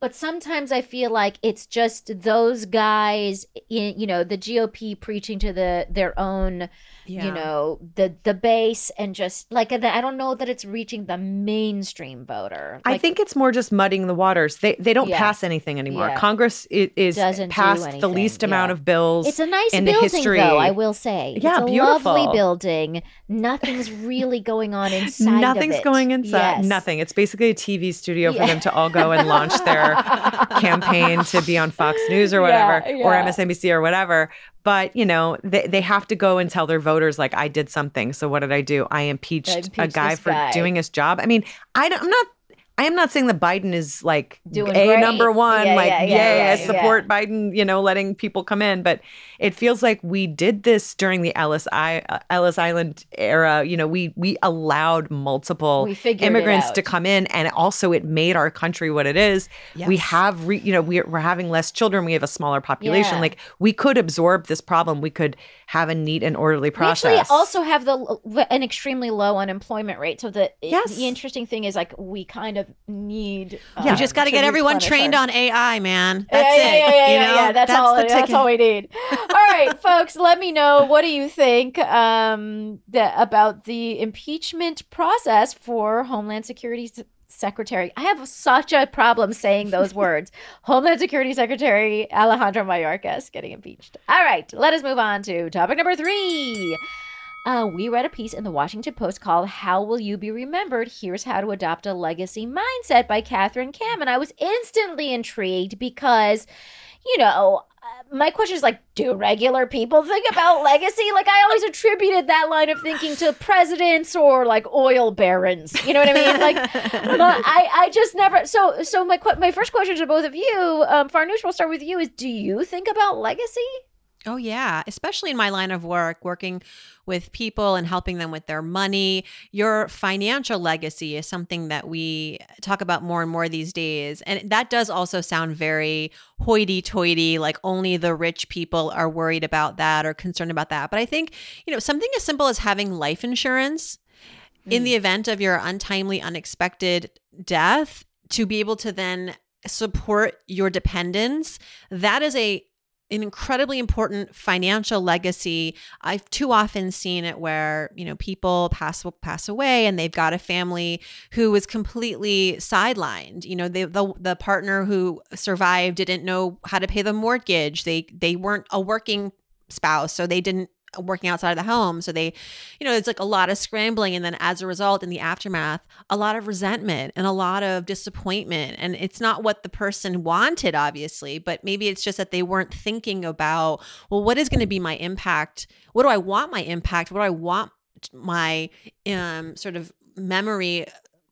But sometimes I feel like it's just those guys, in, you know, the G O P preaching to the their own,
Yeah.
you know, the the base, and just like I don't know that it's reaching the mainstream voter.
I
Like,
think it's more just muddying the waters. They they don't
Yeah.
pass anything anymore.
Yeah.
Congress i- is
Doesn't do
passed the
anything,
least amount
yeah.
of bills.
it's a nice
in the
building,
history.
though, I will say.
Yeah,
it's a
beautiful.
lovely building. Nothing's really going on inside of
Nothing's
it.
going inside.
Yes.
Nothing. It's basically a T V studio for
Yeah.
them to all go and launch their campaign to be on Fox News or whatever,
Yeah,
or
yeah.
M S N B C or whatever. But, you know, they, they have to go and tell their voters, like, I did something. So what did I do? I impeached,
I
a
impeached
guy
this
for
guy.
doing his job. I mean, I don't, I'm not. I am not saying that Biden is like
Doing
a
great.
number one,
Yeah,
like,
yeah,
yay,
yeah, yeah,
I support Biden, you know, letting people come in. But it feels like we did this during the Ellis, I, uh, Ellis Island era. You know, we we allowed multiple
We figured it
immigrants
out.
to come in. And also it made our country what it is. We
Yes.
have, re, you know, we're, we're having less children. We have a smaller population.
Yeah.
Like we could absorb this problem. We could have a neat and orderly
We
process.
actually also have the an extremely low unemployment rate. So the
Yes.
the interesting thing is like we kind of need.
Yeah.
You
um,
just got to get everyone
replenish
trained
our-
on A I, man. That's
yeah, yeah,
it.
Yeah, yeah,
you
yeah,
know?
yeah. That's, all.
the
That's
ticket.
all we need. All right, folks. Let me know, what do you think um, the, about the impeachment process for Homeland Security S- Secretary? I have such a problem saying those words. Homeland Security Secretary Alejandro Mayorkas getting impeached. All right, let us move on to topic number three. Uh, we read a piece in the Washington Post called "How Will You Be Remembered? Here's How to Adopt a Legacy Mindset" by Catherine Kam. And I was instantly intrigued because, you know, uh, my question is like, do regular people think about legacy? Like, I always attributed that line of thinking to presidents or like oil barons. You know what I mean? Like, my, I, I just never. So, so my que- my first question to both of you, um, Farnoosh, we'll start with you. Is do you think about legacy?
Oh, yeah. Especially in my line of work, working with people and helping them with their money. Your financial legacy is something that we talk about more and more these days. And that does also sound very hoity-toity, like only the rich people are worried about that or concerned about that. But I think, you know, something as simple as having life insurance in the event of your untimely, unexpected death, to be able to then support your dependents, that is a an incredibly important financial legacy. I've too often seen it where, you know, people pass pass away and they've got a family who is completely sidelined. You know, they, the the partner who survived didn't know how to pay the mortgage. They they weren't a working spouse, so they didn't working outside of the home. So they, you know, it's like a lot of scrambling. And then as a result, in the aftermath, a lot of resentment and a lot of disappointment. And it's not what the person wanted, obviously, but maybe it's just that they weren't thinking about, well, what is going to be my impact? What do I want my impact? What do I want my um, sort of memory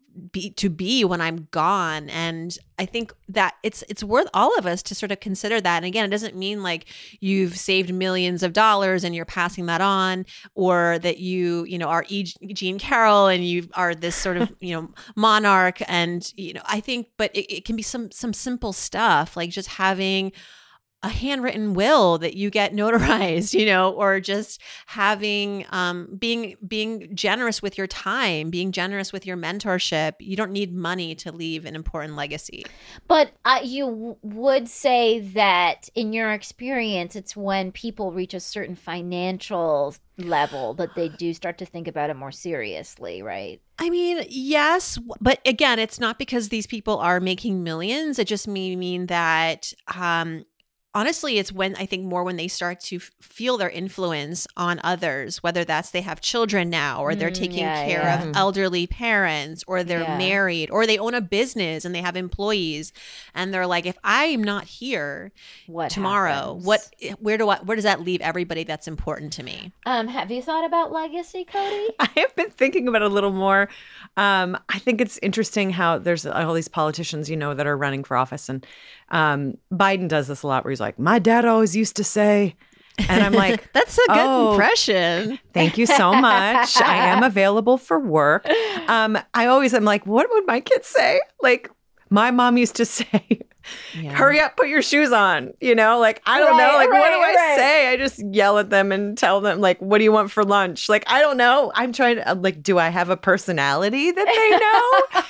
be to be when I'm gone? And I think that it's it's worth all of us to sort of consider that. And again, it doesn't mean like you've saved millions of dollars and you're passing that on, or that you, you know, are E. Jean Carroll and you are this sort of, you know, monarch. And, you know, I think, but it, it can be some some simple stuff like just having a handwritten will that you get notarized, you know, or just having, um, being, being generous with your time, being generous with your mentorship. You don't need money to leave an important legacy.
But uh, you w- would say that in your experience, it's when people reach a certain financial level that they do start to think about it more seriously, right?
I mean, yes, but again, it's not because these people are making millions. It just may mean that, um, honestly, it's when I think more when they start to f- feel their influence on others, whether that's they have children now or they're
Mm,
taking
yeah,
care
yeah.
of elderly parents, or they're
Yeah.
married, or they own a business and they have employees. And they're like, if I'm not here
What
tomorrow,
happens?
what, where do I, where does that leave everybody that's important to me?
Um, have you thought about legacy, Cody?
I have been thinking about it a little more. Um, I think it's interesting how there's all these politicians, you know, that are running for office. And um, Biden does this a lot where he's like, my dad always used to say, and I'm like,
That's a good
oh,
impression.
thank you so much. I am available for work. Um, I always am like, what would my kids say? Like, my mom used to say,
Yeah.
hurry up, put your shoes on. You know, like, I don't know.
Right,
Like, what do
right,
I
right.
say? I just yell at them and tell them, like, what do you want for lunch? Like, I don't know. I'm trying to, like, do I have a personality that they know?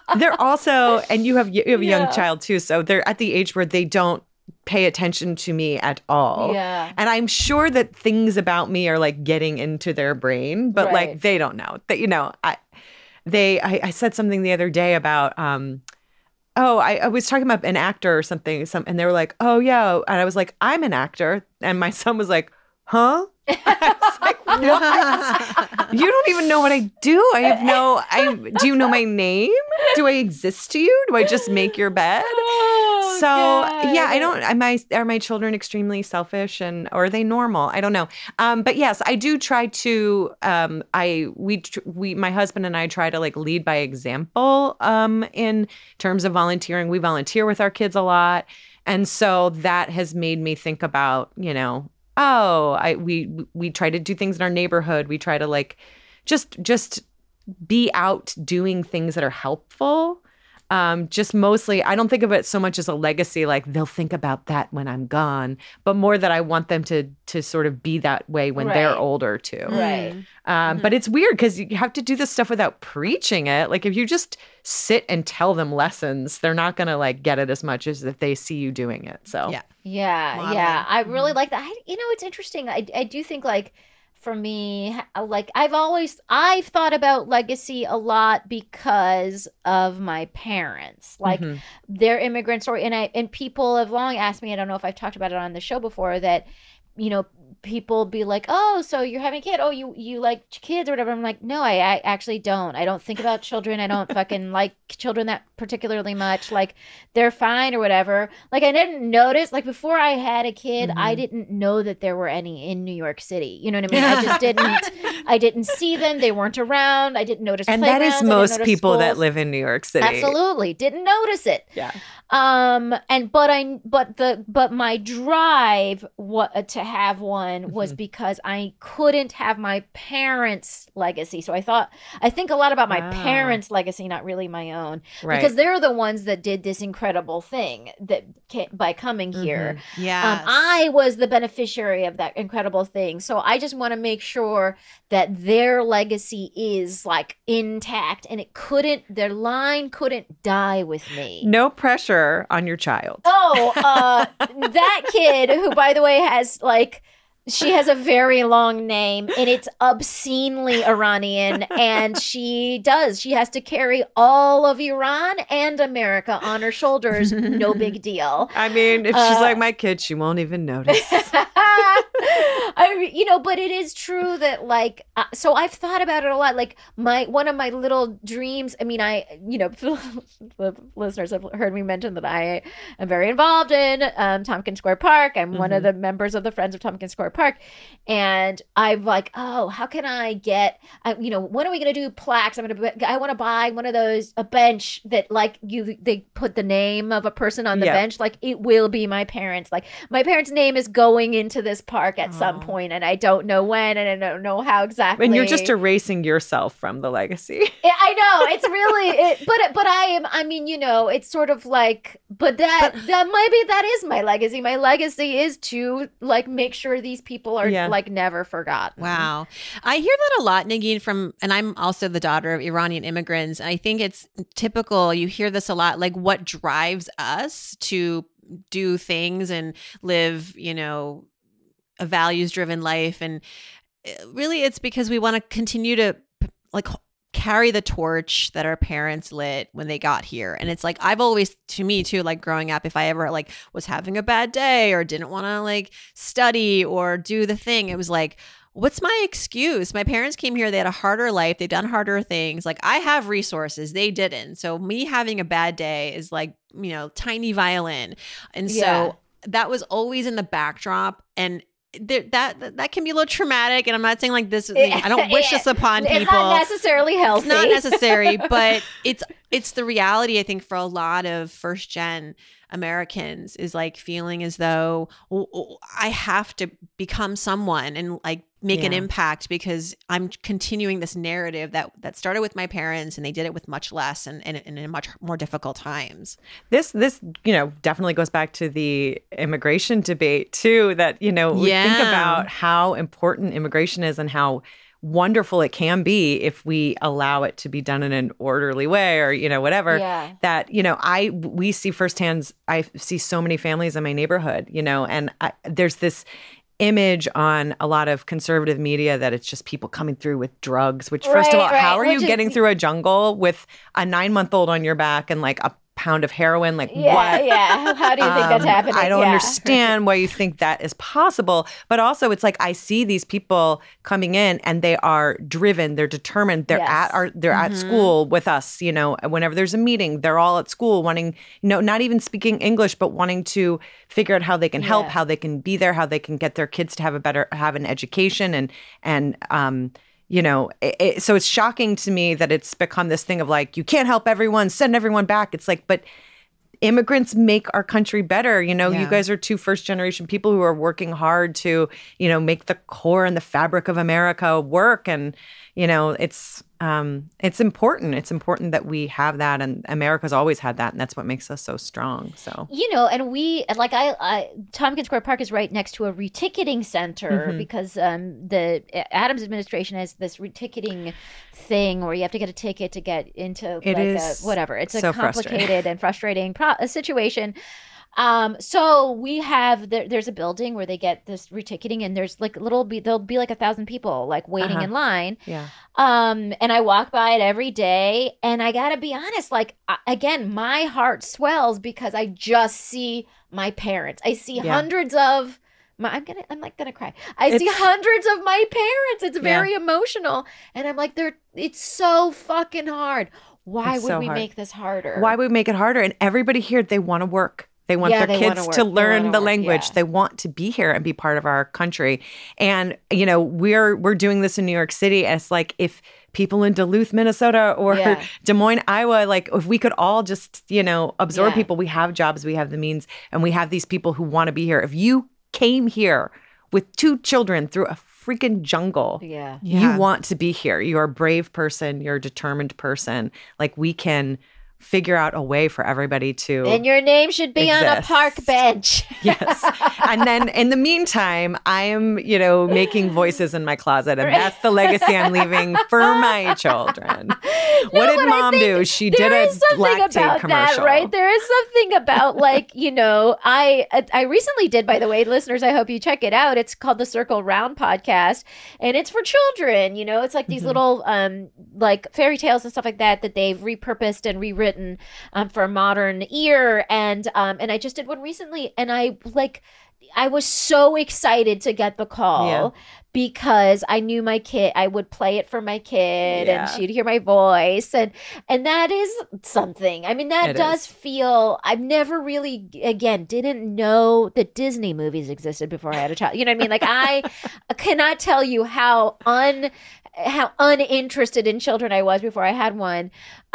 They're also, and you have you have a
Yeah.
young child too, so they're at the age where they don't pay attention to me at all.
Yeah.
And I'm sure that things about me are like getting into their brain, but
Right.
like they don't know. That you know, I they I, I said something the other day about um oh, I, I was talking about an actor or something, some and they were like, "Oh yeah." And I was like, "I'm an actor." And my son was like, "Huh?" I was like, "What? You don't even know what I do. I have no I do you know my name? Do I exist to you? Do I just make your bed?"
Oh,
So
God.
yeah, I don't. Am I are my children extremely selfish and or are they normal? I don't know. Um, but yes, I do try to. Um, I we tr- we my husband and I try to like lead by example. Um, in terms of volunteering, we volunteer with our kids a lot, and so that has made me think about you know. Oh, I we we try to do things in our neighborhood. We try to like just just be out doing things that are helpful. Um, just mostly, I don't think of it so much as a legacy, like they'll think about that when I'm gone, but more that I want them to to sort of be that way when they're
Right.
older too.
Right.
Um, But it's weird because you have to do this stuff without preaching it. Like if you just sit and tell them lessons, they're not going to like get it as much as if they see you doing it. So
Yeah.
Yeah,
Modeling.
yeah. I really like that. I, you know, it's interesting. I, I do think like for me, ha- like I've always I've thought about legacy a lot because of my parents. Like
Mhm.
their immigrant story, and I and people have long asked me. I don't know if I've talked about it on the show before that. You know, people be like, "Oh, so you're having a kid? Oh, you you like kids or whatever?" I'm like, "No, I, I actually don't. I don't think about children. I don't fucking like children that particularly much. Like, they're fine or whatever. Like, I didn't notice. Like, before I had a kid, I didn't know that there were any in New York City. You know what I mean? I just didn't. I didn't see them. They weren't around. I didn't notice.
And that is
playgrounds. I didn't
most
notice
people that
schools.
live in New York City.
Absolutely didn't notice it.
Yeah.
Um and but I but the but my drive what to have one was
Mhm.
because I couldn't have my parents' legacy. So I thought I think a lot about my
Wow.
parents' legacy, not really my own,
Right.
because they're the ones that did this incredible thing that ca- by coming here.
Yeah.
Um, I was the beneficiary of that incredible thing. So I just want to make sure that their legacy is like intact and it couldn't, their line couldn't die with me.
No pressure on your child.
Oh, uh, that kid who, by the way, has like, she has a very long name and it's obscenely Iranian. And she does. She has to carry all of Iran and America on her shoulders. No big deal.
I mean, if she's
Uh,
like my kid, she won't even notice.
I, re- you know, but it is true that like, uh, so I've thought about it a lot. Like my, one of my little dreams, I mean, I, you know, the listeners have heard me mention that I am very involved in um, Tompkins Square Park. I'm one of the members of the Friends of Tompkins Square Park. And I'm like, oh, how can I get, I, you know, when are we going to do plaques? I'm going to, I want to buy one of those, a bench that like you, they put the name of a person on the
Yeah.
bench. Like it will be my parents. Like my parents' name is going into this park at some
Aw.
point, and I don't know when, and I don't know how exactly.
And you're just erasing yourself from the legacy.
Yeah, I know it's really, it, but but I am. I mean, you know, it's sort of like, but that that maybe that is my legacy. My legacy is to like make sure these people are
Yeah.
like never forgotten.
Wow. I hear that a lot, Nagin, from, and I'm also the daughter of Iranian immigrants. And I think it's typical. You hear this a lot, like what drives us to do things and live, you know, a values driven life. And uh, really it's because we want to continue to like carry the torch that our parents lit when they got here. And it's like, I've always, to me too, like growing up, if I ever like was having a bad day or didn't want to like study or do the thing, it was like, what's my excuse? My parents came here. They had a harder life. They've done harder things. Like I have resources. They didn't. So me having a bad day is like, you know, tiny violin. And so
Yeah.
that was always in the backdrop. And there, that that can be a little traumatic. And I'm not saying like this, I don't wish this upon people.
It's not necessarily healthy.
It's not necessary, but it's it's the reality, I think, for a lot of first gen Americans is like feeling as though oh, oh, I have to become someone and like make an
Yeah.
impact because I'm continuing this narrative that that started with my parents and they did it with much less and, and, and in much more difficult times.
This, this, you know, definitely goes back to the immigration debate too, that, you know, we think
Yeah.
about how important immigration is and how wonderful it can be if we allow it to be done in an orderly way or, you know, whatever,
Yeah.
that, you know, I, we see firsthand, I see so many families in my neighborhood, you know, and I, there's this image on a lot of conservative media that it's just people coming through with drugs, which first of
Right,
all,
right.
how are
Which
you
is-
getting through a jungle with a nine month old on your back and like a pound of heroin? Like
Yeah,
what?
yeah. How do you think that's
Um,
happening?
I don't
Yeah.
understand why you think that is possible. But also, it's like I see these people coming in and they are driven, they're determined, they're
Yes.
at our, they're
Mm-hmm.
at school with us. You know, whenever there's a meeting, they're all at school wanting, you know, not even speaking English, but wanting to figure out how they can help,
Yeah.
how they can be there, how they can get their kids to have a better, have an education, and and um. You know, it, it, so it's shocking to me that it's become this thing of like, you can't help everyone, send everyone back. It's like, but immigrants make our country better. You know,
Yeah.
you guys are two first generation people who are working hard to, you know, make the core and the fabric of America work. And, you know, it's um, it's important. It's important that we have that. And America's always had that. And that's what makes us so strong. So,
You know, and we like I, I Tompkins Square Park is right next to a reticketing center
Mm-hmm.
because um, the Adams administration has this reticketing thing where you have to get a ticket to get into
It
like
is
a, whatever. It's a
so frustrating.
complicated and frustrating pro- a situation. Um, so we have there, there's a building where they get this reticketing, and there's like little be there'll be like a thousand people like waiting
Uh-huh.
in line.
yeah.
Um, and I walk by it every day, and I gotta be honest, like I- again, my heart swells because I just see my parents. I see
Yeah.
hundreds of my. I'm gonna. I'm like gonna cry. I see
It's-
hundreds of my parents. It's very emotional, and I'm like, they're. It's so fucking hard. Why
It's
would
so
we
hard.
make this harder?
Why would we make it harder? And everybody here, they want to work. They want
Yeah,
their
they wanna
kids
work.
to
They
learn
wanna
the
work,
language.
yeah.
They want to be here and be part of our country. And you know, we're we're doing this in New York City. As like if people in Duluth, Minnesota, or
Yeah.
Des Moines, Iowa, like if we could all just you know absorb
Yeah.
people. We have jobs, we have the means, and we have these people who want to be here. If you came here with two children through a freaking jungle.
Yeah.
Yeah.
You want to be here. You're a brave person. You're a determined person. Like we can figure out a way for everybody to.
And your name should be on a
Exist.
park bench.
Yes. And then in the meantime, I am, you know, making voices in my closet. And that's the legacy I'm leaving for my children. What did
but I
mom
think
do? She did
There
a
is something
lactate
about
commercial.
that, right? There is something about like you know, I I recently did, by the way, listeners. I hope you check it out. It's called the Circle Round podcast, and it's for children. You know, it's like
Mm-hmm.
these little um like fairy tales and stuff like that that they've repurposed and rewritten um, for a modern ear. And um and I just did one recently, and I like. I was so excited to get the call
Yeah.
because I knew my kid, I would play it for my kid
Yeah.
and she'd hear my voice. And, and that is something. I mean, that
It
does
is.
feel, I've never really, again, didn't know that Disney movies existed before I had a child. You know what I mean? Like I cannot tell you how un, how uninterested in children I was before I had one.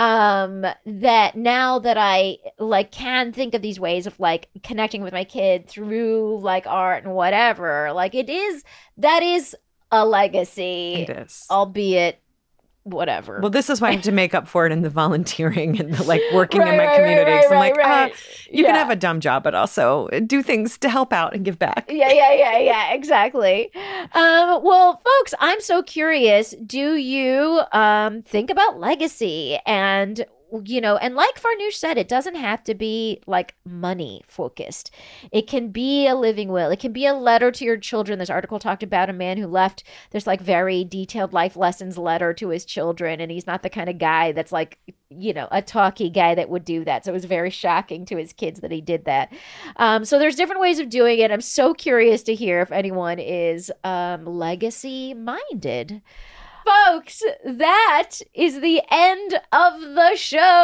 Um, that now that I like can think of these ways of like connecting with my kid through like art and whatever, like it is, that is a legacy,
It is.
albeit whatever.
Well, this is why I have to make up for it in the volunteering and the like working
Right,
in my
right, right,
communities.
right,
I'm like,
right, right.
ah, you can
Yeah.
have a dumb job, but also do things to help out and give back.
Yeah, yeah, yeah, yeah, exactly. Um, well, folks, I'm so curious. Do you um, think about legacy? And, you know, and like Farnoosh said, it doesn't have to be like money focused. It can be a living will. It can be a letter to your children. This article talked about a man who left this like very detailed life lessons letter to his children. And he's not the kind of guy that's like, you know, a talky guy that would do that. So it was very shocking to his kids that he did that. Um, so there's different ways of doing it. I'm so curious to hear if anyone is um, legacy minded. Folks, that is the end of the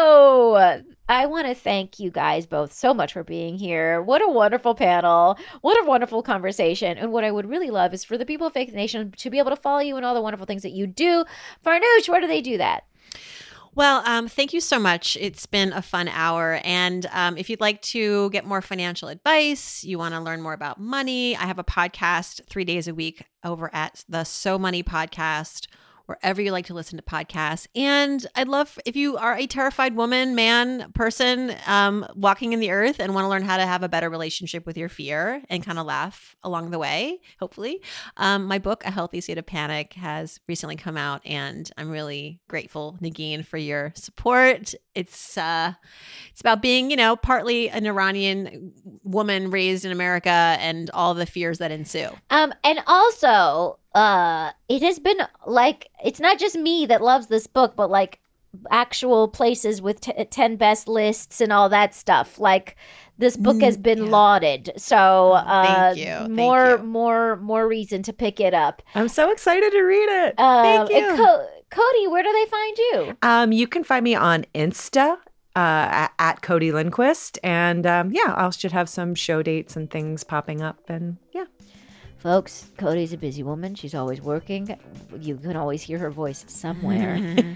show. I want to thank you guys both so much for being here. What a wonderful panel. What a wonderful conversation. And what I would really love is for the people of Faith Nation to be able to follow you and all the wonderful things that you do. Farnoosh, where do they do that?
Well, um, thank you so much. It's been a fun hour. And um, if you'd like to get more financial advice, you want to learn more about money, I have a podcast three days a week over at the So Money Podcast, wherever you like to listen to podcasts. And I'd love if you are a terrified woman, man, person um, walking in the earth and want to learn how to have a better relationship with your fear and kind of laugh along the way, hopefully. Um, my book, A Healthy State of Panic, has recently come out, and I'm really grateful, Negin, for your support. It's uh, it's about being, you know, partly an Iranian woman raised in America and all the fears that ensue.
Um, and also, uh, it has been like, it's not just me that loves this book, but like actual places with t- ten best lists and all that stuff. Like this book has been
yeah.
lauded. So uh,
Thank you. Thank
more,
you.
more, more reason to pick it up.
I'm so excited to read it.
Um,
Thank you.
and Co- Cody, where do they find you?
Um, you can find me on Insta uh, at, at Cody Lindquist. And um, yeah, I should have some show dates and things popping up. And yeah.
Folks, Cody's a busy woman. She's always working. You can always hear her voice somewhere.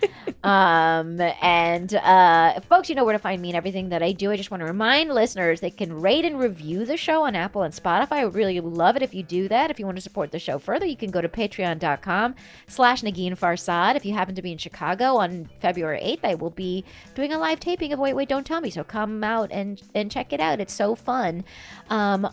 um, and uh, folks, you know where to find me and everything that I do. I just want to remind listeners they can rate and review the show on Apple and Spotify. I would really love it if you do that. If you want to support the show further, you can go to patreon.com slash Negin Farsad. If you happen to be in Chicago on February eighth, I will be doing a live taping of Wait, Wait, Don't Tell Me. So come out and, and check it out. It's so fun. Um,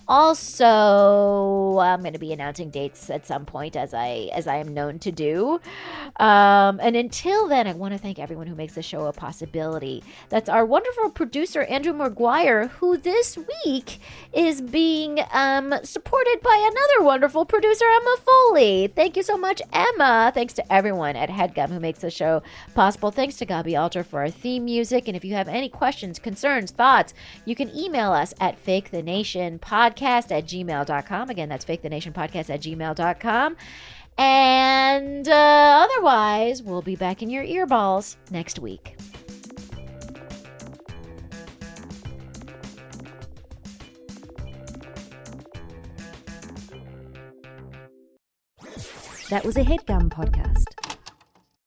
also, I'm going to be announcing dates at some point, as I as I am known to do. Um, and until then, I want to thank everyone who makes the show a possibility. That's our wonderful producer, Andrew Maguire, who this week is being um, supported by another wonderful producer, Emma Foley. Thank you so much, Emma. Thanks to everyone at HeadGum who makes the show possible. Thanks to Gabi Alter for our theme music. And if you have any questions, concerns, thoughts, you can email us at fakethenationpodcast at gmail dot com. Again, that's fakethenation podcast at gmail dot com. And uh, otherwise, we'll be back in your earballs next week.
That was a HeadGum podcast.